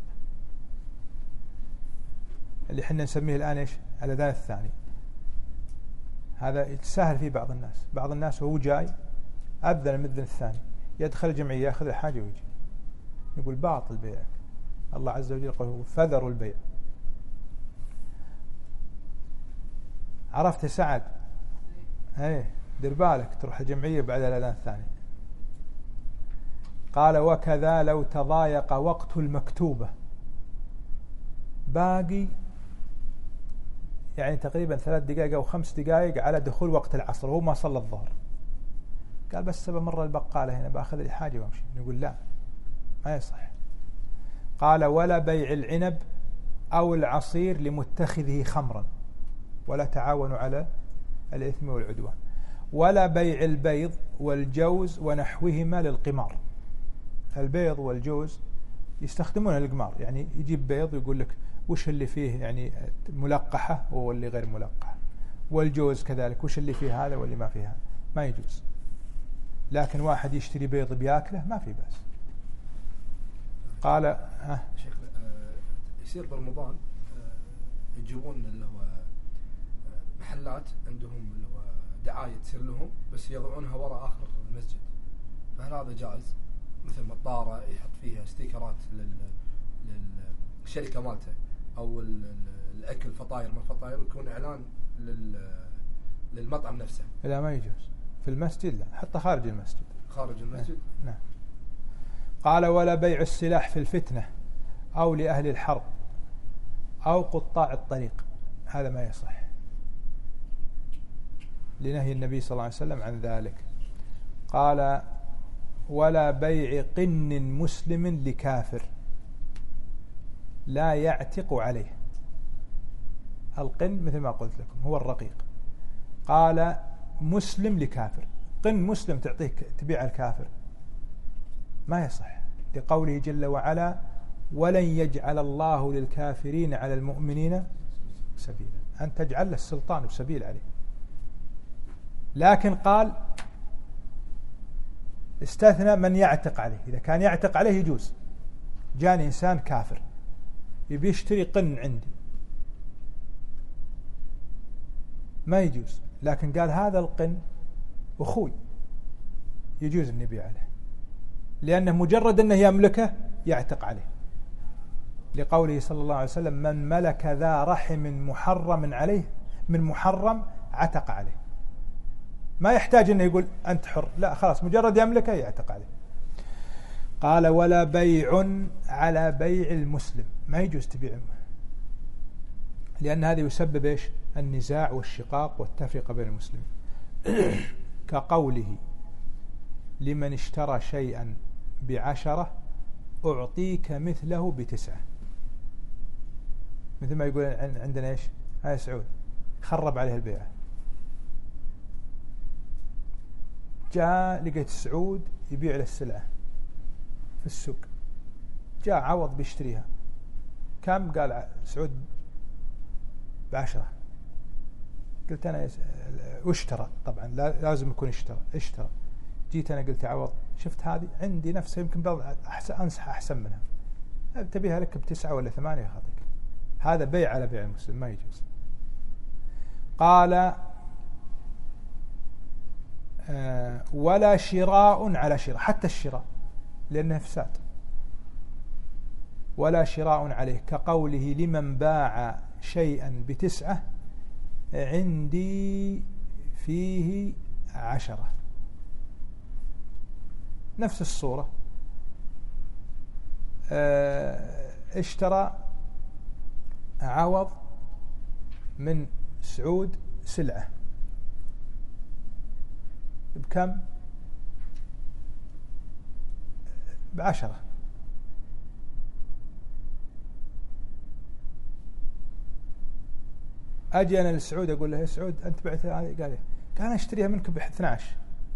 اللي حنا نسميه الآن إيش؟ الأذان الثاني. هذا يتساهل فيه بعض الناس. بعض الناس وهو جاي أذن المذن الثاني، يدخل الجمعية يأخذ الحاجة ويجي، يقول باطل بيعك. الله عز وجل يقول: فذروا البيع. عرفت سعد؟ ايه دير بالك تروح الجمعية بعد الأذان الثاني. قال: وكذا لو تضايق وقت المكتوبة، باقي يعني تقريبا ثلاث دقائق أو خمس دقائق على دخول وقت العصر وهو ما صلى الظهر. قال: بس سبب مرة البقالة هنا بأخذ لي حاجة وامشي. نقول لا، ما يصح. قال: ولا بيع العنب أو العصير لمتخذه خمرا، ولا تعاونوا على الإثم والعدوان. ولا بيع البيض والجوز ونحوهما للقمار. البيض والجوز يستخدمونها للقمار، يعني يجيب بيض ويقول لك وش اللي فيه يعني ملقحة واللي غير ملقحة، والجوز كذلك وش اللي فيه هذا واللي ما فيه هذا، ما يجوز. لكن واحد يشتري بيض بياكله ما في بأس. قال ها شيخ يصير برمضان يجيبون اللي هو محلات عندهم اللي هو دعاية تصير لهم بس يضعونها وراء آخر المسجد، فهل هذا جائز؟ مثل مطارة يحط فيها ستيكرات لل للشركة مالته، أو الأكل فطاير ما فطاير يكون إعلان لل للمطعم نفسه. لا ما يجوز في المسجد، لا حتى خارج المسجد. خارج المسجد نعم. قال: ولا بيع السلاح في الفتنة أو لأهل الحرب أو قطاع الطريق، هذا ما يصح، لنهي النبي صلى الله عليه وسلم عن ذلك. قال: ولا بيع قن مسلم لكافر لا يعتق عليه. القن مثل ما قلت لكم هو الرقيق. قال: مسلم لكافر، قن مسلم تعطيك تبيع الكافر، ما يصح، لقوله جل وعلا: ولن يجعل الله للكافرين على المؤمنين سبيلا، أن تجعل له السلطان وسبيل عليه. لكن قال استثنى من يعتق عليه، إذا كان يعتق عليه يجوز. جاني إنسان كافر يبي يشتري قن عندي ما يجوز، لكن قال هذا القن أخوي يجوز أن يبيع عليه، لأنه مجرد أنه يملكه يعتق عليه، لقوله صلى الله عليه وسلم: من ملك ذا رحم محرم عليه من محرم عتق عليه. ما يحتاج أنه يقول أنت حر، لا خلاص مجرد يملكه يعتق عليه. قال: ولا بيع على بيع المسلم، ما يجوز تبيع، لأن هذا يسبب إيش؟ النزاع والشقاق والتفرقة بين المسلمين. كقوله: لمن اشترى شيئا بعشرة أعطيك مثله بتسعة، مثل ما يقول عندنا إيش؟ هاي سعود خرب عليه البيعة. جاء لقيت سعود يبيع له السلعة في السوق، جاء عوض بيشتريها، كم؟ قال سعود بعشرة. قلت أنا واشترى، طبعا لازم يكون اشترى اشترى جيت أنا قلت عوض شفت هذه عندي نفسها يمكن بعض أحسن أنصح أحسن منها، تبيها لك بتسعة ولا ثمانية خاطئك. هذا بيع على بيع المسلم ما يجوز. قال آه ولا شراء على شراء، حتى الشراء لأنه فساد. ولا شراء عليه كقوله لمن باع شيئا بتسعة عندي فيه عشرة، نفس الصورة. اه اشترى عوض من سعود سلعة بكم؟ بعشرة. أجي أنا لسعود أقول له يا سعود أنت بعت هذه؟ قال لي قال أنا أشتريها منك ب اثني عشر.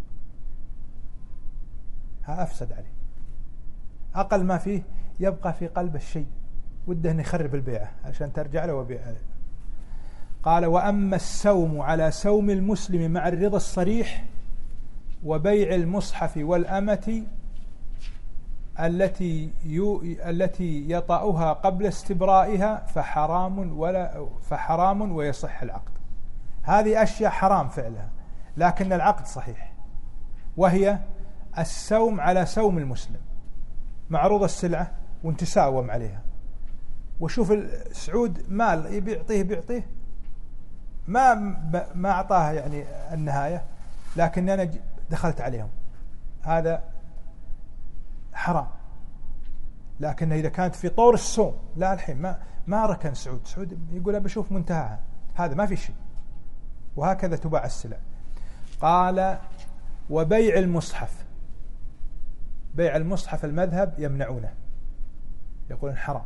ها أفسد عليه، أقل ما فيه يبقى في قلب الشيء وده أن يخرب البيعة عشان ترجع له وبيعه. قال وأما السوم على سوم المسلم مع الرضا الصريح وبيع المصحف والأمة التي يو التي يطأها قبل استبرائها فحرام ولا فحرام ويصح العقد. هذه أشياء حرام فعلها لكن العقد صحيح، وهي السوم على سوم المسلم، معروض السلعة ونتساوم عليها. وشوف سعود مال يبي يعطيه بيعطيه ما ما أعطاه يعني النهاية، لكن أنا دخلت عليهم، هذا حرام. لكن إذا كانت في طور السوم لا، الحين ما ما ركن سعود سعود يقول بشوف منتهاها، هذا ما في شيء. وهكذا تباع السلع. قال وبيع المصحف، بيع المصحف المذهب يمنعونه، يقولون حرام،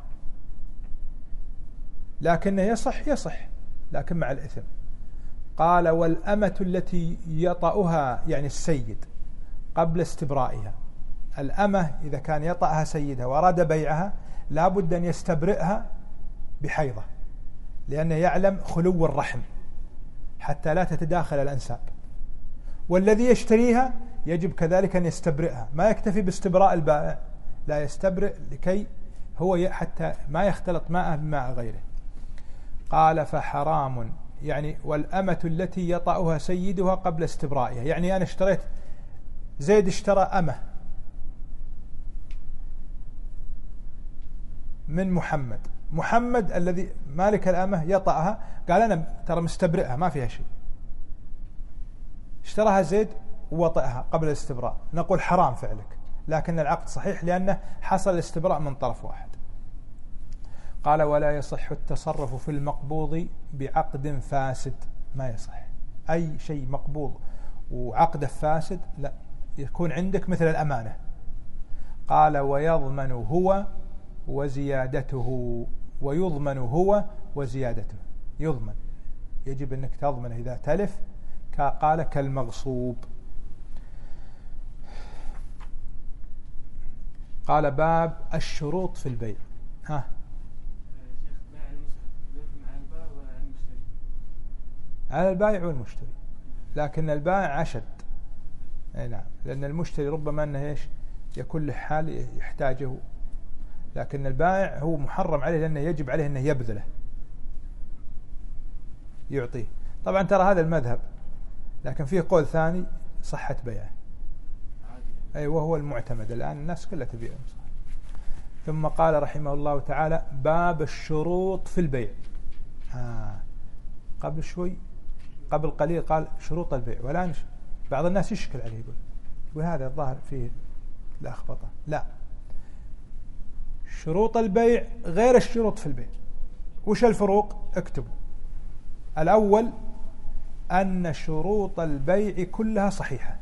لكنه يصح يصح لكن مع الإثم. قال والأمة التي يطأها يعني السيد قبل استبرائها، الأمة إذا كان يطأها سيدها وأراد بيعها لا بد أن يستبرئها بحيضة، لأنه يعلم خلو الرحم حتى لا تتداخل الأنساب. والذي يشتريها يجب كذلك أن يستبرئها، ما يكتفي باستبراء البائع، لا يستبرئ لكي هو حتى ما يختلط ماءه بماء غيره. قال فحرام يعني والأمة التي يطأها سيدها قبل استبرائها، يعني أنا اشتريت زيد اشترى أمة من محمد، محمد الذي مالك الأمة يطأها قال أنا ترى مستبرئها ما فيها شيء، اشتراها زيد ووطئها قبل الاستبراء، نقول حرام فعلك، لكن العقد صحيح لأنه حصل الاستبراء من طرف واحد. قال ولا يصح التصرف في المقبوض بعقد فاسد، ما يصح أي شيء مقبوض وعقد فاسد لا، يكون عندك مثل الأمانة. قال ويضمن هو وزيادته، ويضمن هو وزيادته، يضمن يجب أنك تضمن إذا تلف، قال كالمغصوب. قال باب الشروط في البيع. ها على البائع والمشتري، لكن البائع أشد، أي نعم، لأن المشتري ربما أنه إيش يكون له حال يحتاجه، لكن البائع هو محرم عليه لأنه يجب عليه أنه يبذله يعطيه. طبعا ترى هذا المذهب، لكن فيه قول ثاني صحة بيعه، أي وهو المعتمد الآن، الناس كلها تبيع. ثم قال رحمه الله تعالى باب الشروط في البيع. آه. قبل شوي قبل قليل قال شروط البيع، والآن بعض الناس يشكل عليه يقول يقول هذا الظاهر فيه الأخبطة. لا، شروط البيع غير الشروط في البيع. وش الفروق؟ اكتبوا. الأول أن شروط البيع كلها صحيحة،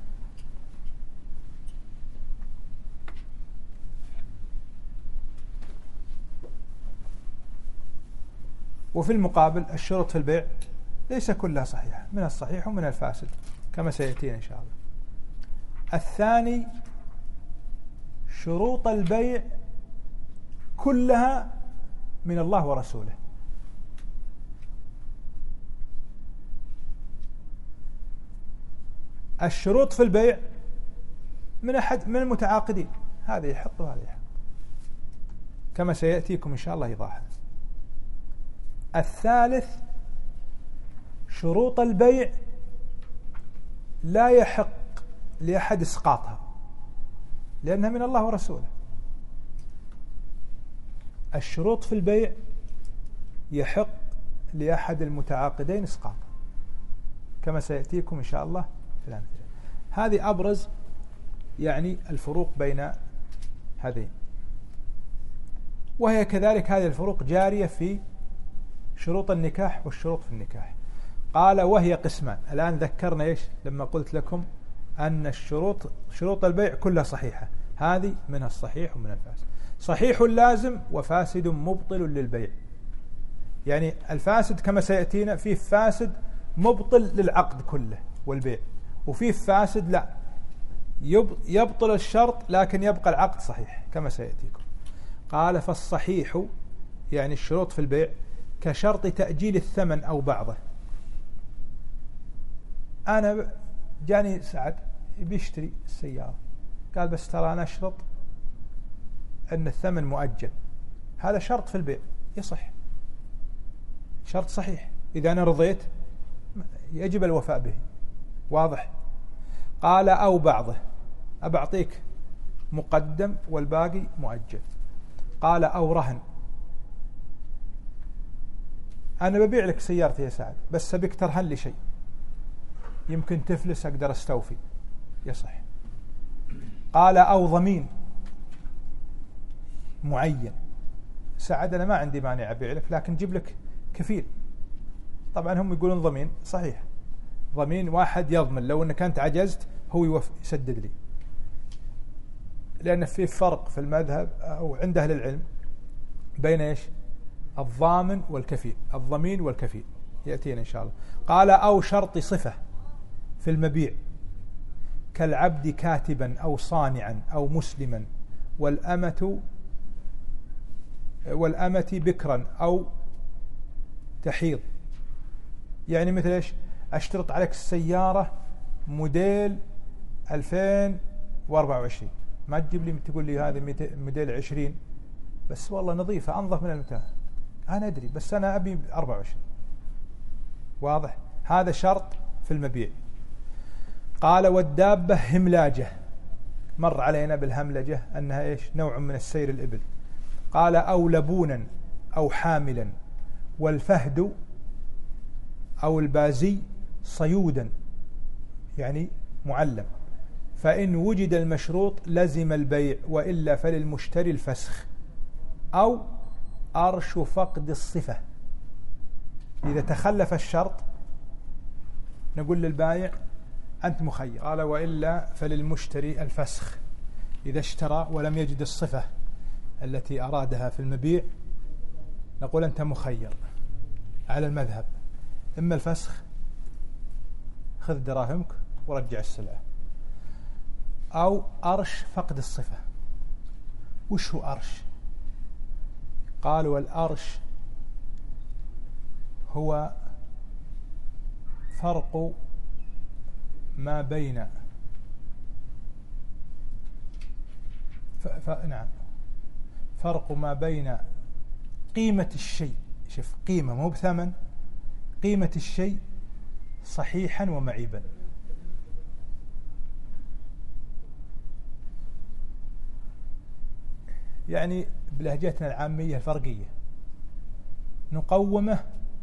وفي المقابل الشروط في البيع ليس كلها صحيحة، من الصحيح ومن الفاسد كما سيأتينا إن شاء الله. الثاني شروط البيع كلها من الله ورسوله، الشروط في البيع من أحد من المتعاقدين، هذا يحط وهذا يحط كما سيأتيكم إن شاء الله إيضاحا. الثالث شروط البيع لا يحق لأحد إسقاطها لأنها من الله ورسوله. الشروط في البيع يحق لأحد المتعاقدين إسقاطها كما سيأتيكم إن شاء الله في الأمثلة. هذه أبرز يعني الفروق بين هذين، وهي كذلك هذه الفروق جارية في شروط النكاح والشروط في النكاح. قال وهي قسمان. الآن ذكرنا إيش لما قلت لكم أن الشروط شروط البيع كلها صحيحة، هذه منها الصحيح ومن الفاسد. صحيح لازم وفاسد مبطل للبيع، يعني الفاسد كما سيأتينا فيه فاسد مبطل للعقد كله والبيع، وفيه فاسد لا يبطل الشرط لكن يبقى العقد صحيح كما سيأتيكم. قال فالصحيح يعني الشروط في البيع كشرط تأجيل الثمن أو بعضه. أنا جاني سعد بيشتري السيارة، قال بس ترى أنا أشرط أن الثمن مؤجل، هذا شرط في البيع يصح، شرط صحيح، إذا أنا رضيت يجب الوفاء به، واضح. قال أو بعضه، أبعطيك مقدم والباقي مؤجل. قال أو رهن، أنا ببيع لك سيارتي يا سعد بس أبيك ترهن لي شيء، يمكن تفلس أقدر أستوفي، يصح. قال أو ضمين معين، سعد أنا ما عندي مانع أبيع لك لكن جيب لك كفيل. طبعا هم يقولون ضمين صحيح، ضمين واحد يضمن لو أنك أنت عجزت هو يوف يسدد لي، لأن في فرق في المذهب أو عند أهل العلم بين إيش الضامن والكفيل، الضمين والكفيل يأتينا إن شاء الله. قال أو شرط صفة في المبيع كالعبد كاتبا أو صانعا أو مسلما والأمة والأمة بكرا أو تحيض. يعني مثل إيش أشترط عليك السيارة موديل ألفين وأربعة وعشرين، ما تجيب لي تقول لي هذا موديل عشرين بس والله نظيفة أنظف من المتاع، أنا أدري بس أنا أبي أربعة وعشرين، واضح. هذا شرط في المبيع. قال والدابة هملاجة، مر علينا بالهملجة أنها إيش نوع من السير الإبل. قال أو لبونا أو حاملا، والفهد أو البازي صيودا يعني معلم، فإن وجد المشروط لزم البيع وإلا فللمشتري الفسخ أو أرش فقد الصفة. إذا تخلف الشرط نقول للبائع أنت مخير، قال وإلا فللمشتري الفسخ. إذا اشترى ولم يجد الصفة التي أرادها في المبيع نقول أنت مخير على المذهب، إما الفسخ خذ دراهمك ورجع السلعة، أو أرش فقد الصفة. وش هو أرش؟ قال والأرش هو فرق ما بين ف... ف... نعم فرق ما بين قيمة الشيء، شوف قيمة مو بثمن، قيمة الشيء صحيحا ومعيبا. يعني بلهجتنا العامية الفرقية، نقومه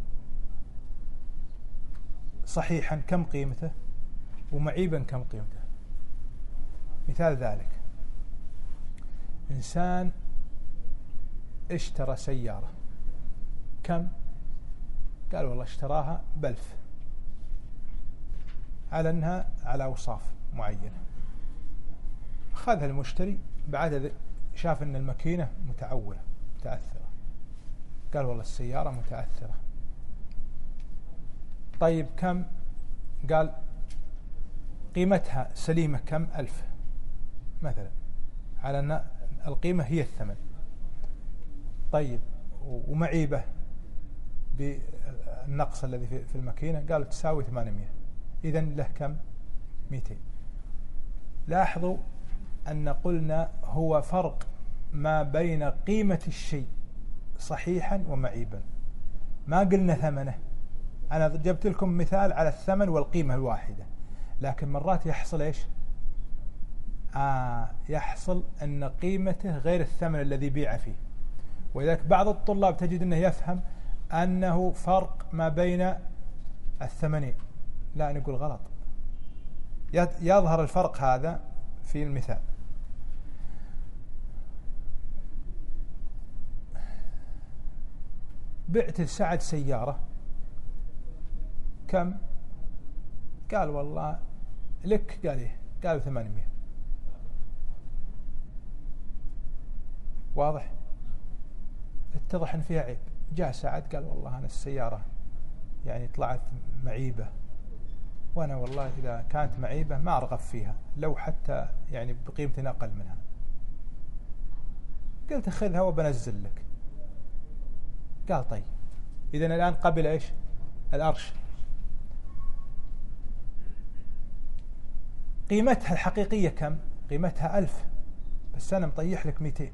صحيحا كم قيمته ومعيبا كم قيمته. مثال ذلك إنسان اشترى سيارة، كم؟ قال والله اشتراها بألف، على أنها على أوصاف معينة. أخذها المشتري بعد شاف أن الماكينة متعورة متأثرة، قال والله السيارة متأثرة. طيب كم؟ قال قيمتها سليمة كم؟ ألف مثلا، على أن القيمة هي الثمن. طيب ومعيبة بالنقص الذي في الماكينة، قالوا تساوي ثمانمائة، إذن له كم؟ مئتين. لاحظوا أن قلنا هو فرق ما بين قيمة الشيء صحيحا ومعيبا، ما قلنا ثمنه. أنا جبت لكم مثال على الثمن والقيمة الواحدة، لكن مرات يحصل إيش؟ آه يحصل أن قيمته غير الثمن الذي بيع فيه. ولذلك بعض الطلاب تجد أنه يفهم أنه فرق ما بين الثمنين، لا، نقول غلط. يظهر الفرق هذا في المثال. بعت لسعد سيارة كم؟ قال والله لك. قال إيه؟ قال ثمانمائة. واضح؟ اتضح أن فيها عيب. جاء سعد قال والله أنا السيارة يعني طلعت معيبة، وأنا والله إذا كانت معيبة ما أرغب فيها لو حتى يعني بقيمة أقل منها. قلت خذها وبنزل لك. قال طيب. إذن الآن قبل إيش؟ الأرش. قيمتها الحقيقية كم؟ قيمتها ألف، بس أنا مطيح لك مئتين.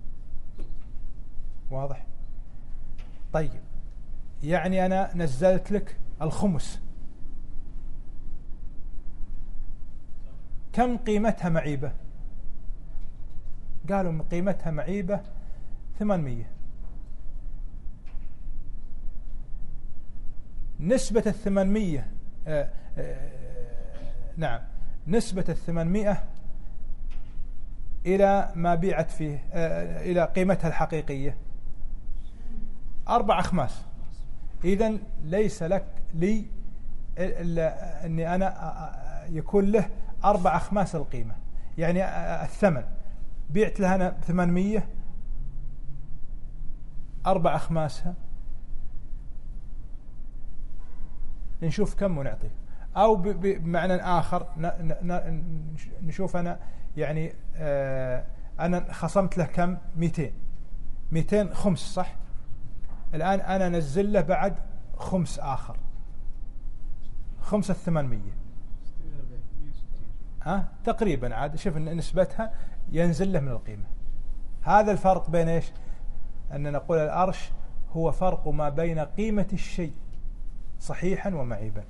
واضح؟ طيب يعني أنا نزلت لك الخمس، كم قيمتها معيبة؟ قالوا قيمتها معيبة ثمانمائة. نسبة الثمانمائة آه آه نعم نسبة الثمانمائة إلى ما بيعت فيه آه إلى قيمتها الحقيقية أربع أخماس. إذن ليس لك لي إلا أني أنا يكون له أربع أخماس القيمة، يعني الثمن بيعت لها أنا ثمانمائة، أربع أخماسها نشوف كم ونعطيه. أو بمعنى آخر نشوف أنا يعني آه أنا خصمت له كم؟ مئتين. مئتين خمس صح؟ الآن أنا نزل له بعد خمس آخر، خمس الثمانمية ها تقريبا عاد. شوف إن نسبتها ينزل له من القيمة. هذا الفرق بين إيش؟ أن نقول الأرش هو فرق ما بين قيمة الشيء صحيحا ومعيبا.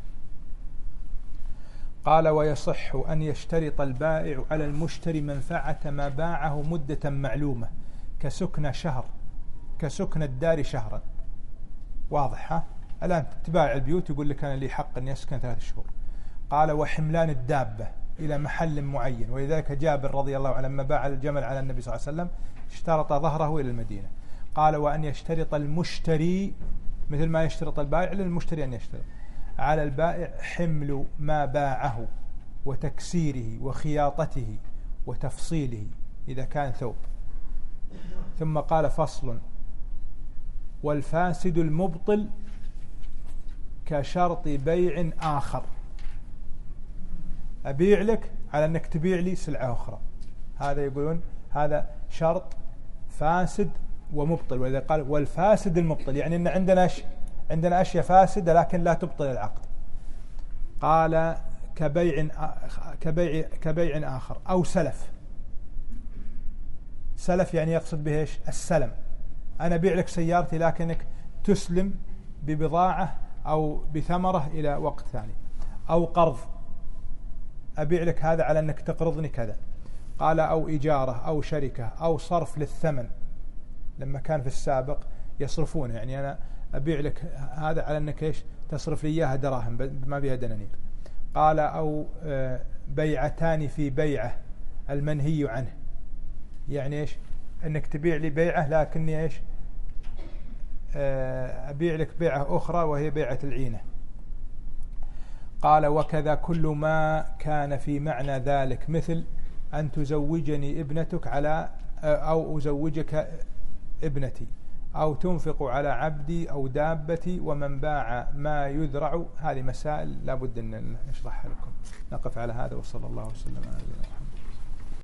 قال ويصح أن يشترط البائع على المشتري منفعة ما باعه مدة معلومة كسكن شهر، كسكن الدار شهرا. واضح ها؟ الآن تباع البيوت يقول لك أنا لي حق أن يسكن ثلاث شهور. قال وحملان الدابة إلى محل معين. ولذلك جابر رضي الله عنه لما باع الجمل على النبي صلى الله عليه وسلم اشترط ظهره إلى المدينة. قال وأن يشترط المشتري مثل ما يشترط البائع للمشتري أن يشترط على البائع حمل ما باعه وتكسيره وخياطته وتفصيله إذا كان ثوب. ثم قال فصل والفاسد المبطل كشرط بيع آخر. أبيع لك على أنك تبيع لي سلعة أخرى، هذا يقولون هذا شرط فاسد ومبطل. وإذا قال والفاسد المبطل يعني أن عندنا أش... عندنا أشياء فاسدة لكن لا تبطل العقد. قال كبيع كبيع كبيع آخر أو سلف. سلف يعني يقصد به إيش؟ السلم. أنا أبيع لك سيارتي لكنك تسلم ببضاعة أو بثمرة إلى وقت ثاني. أو قرض، أبيع لك هذا على أنك تقرضني كذا. قال أو إجارة أو شركة أو صرف للثمن، لما كان في السابق يصرفون، يعني أنا أبيع لك هذا على أنك إيش؟ تصرف لي إياها دراهم ما بها دنانير. قال أو بيعتان في بيعة المنهي عنه، يعني إيش؟ أنك تبيع لي بيعة لكني إيش؟ أبيع لك بيعة أخرى وهي بيعة العينة. قال وكذا كل ما كان في معنى ذلك، مثل أن تزوجني ابنتك على أو أزوجك ابنتي، أو تنفق على عبدي أو دابتي ومن باع ما يذرع. هذه مسائل لا بد أن نشرحها لكم. نقف على هذا وصلى الله وسلم على نبينا محمد.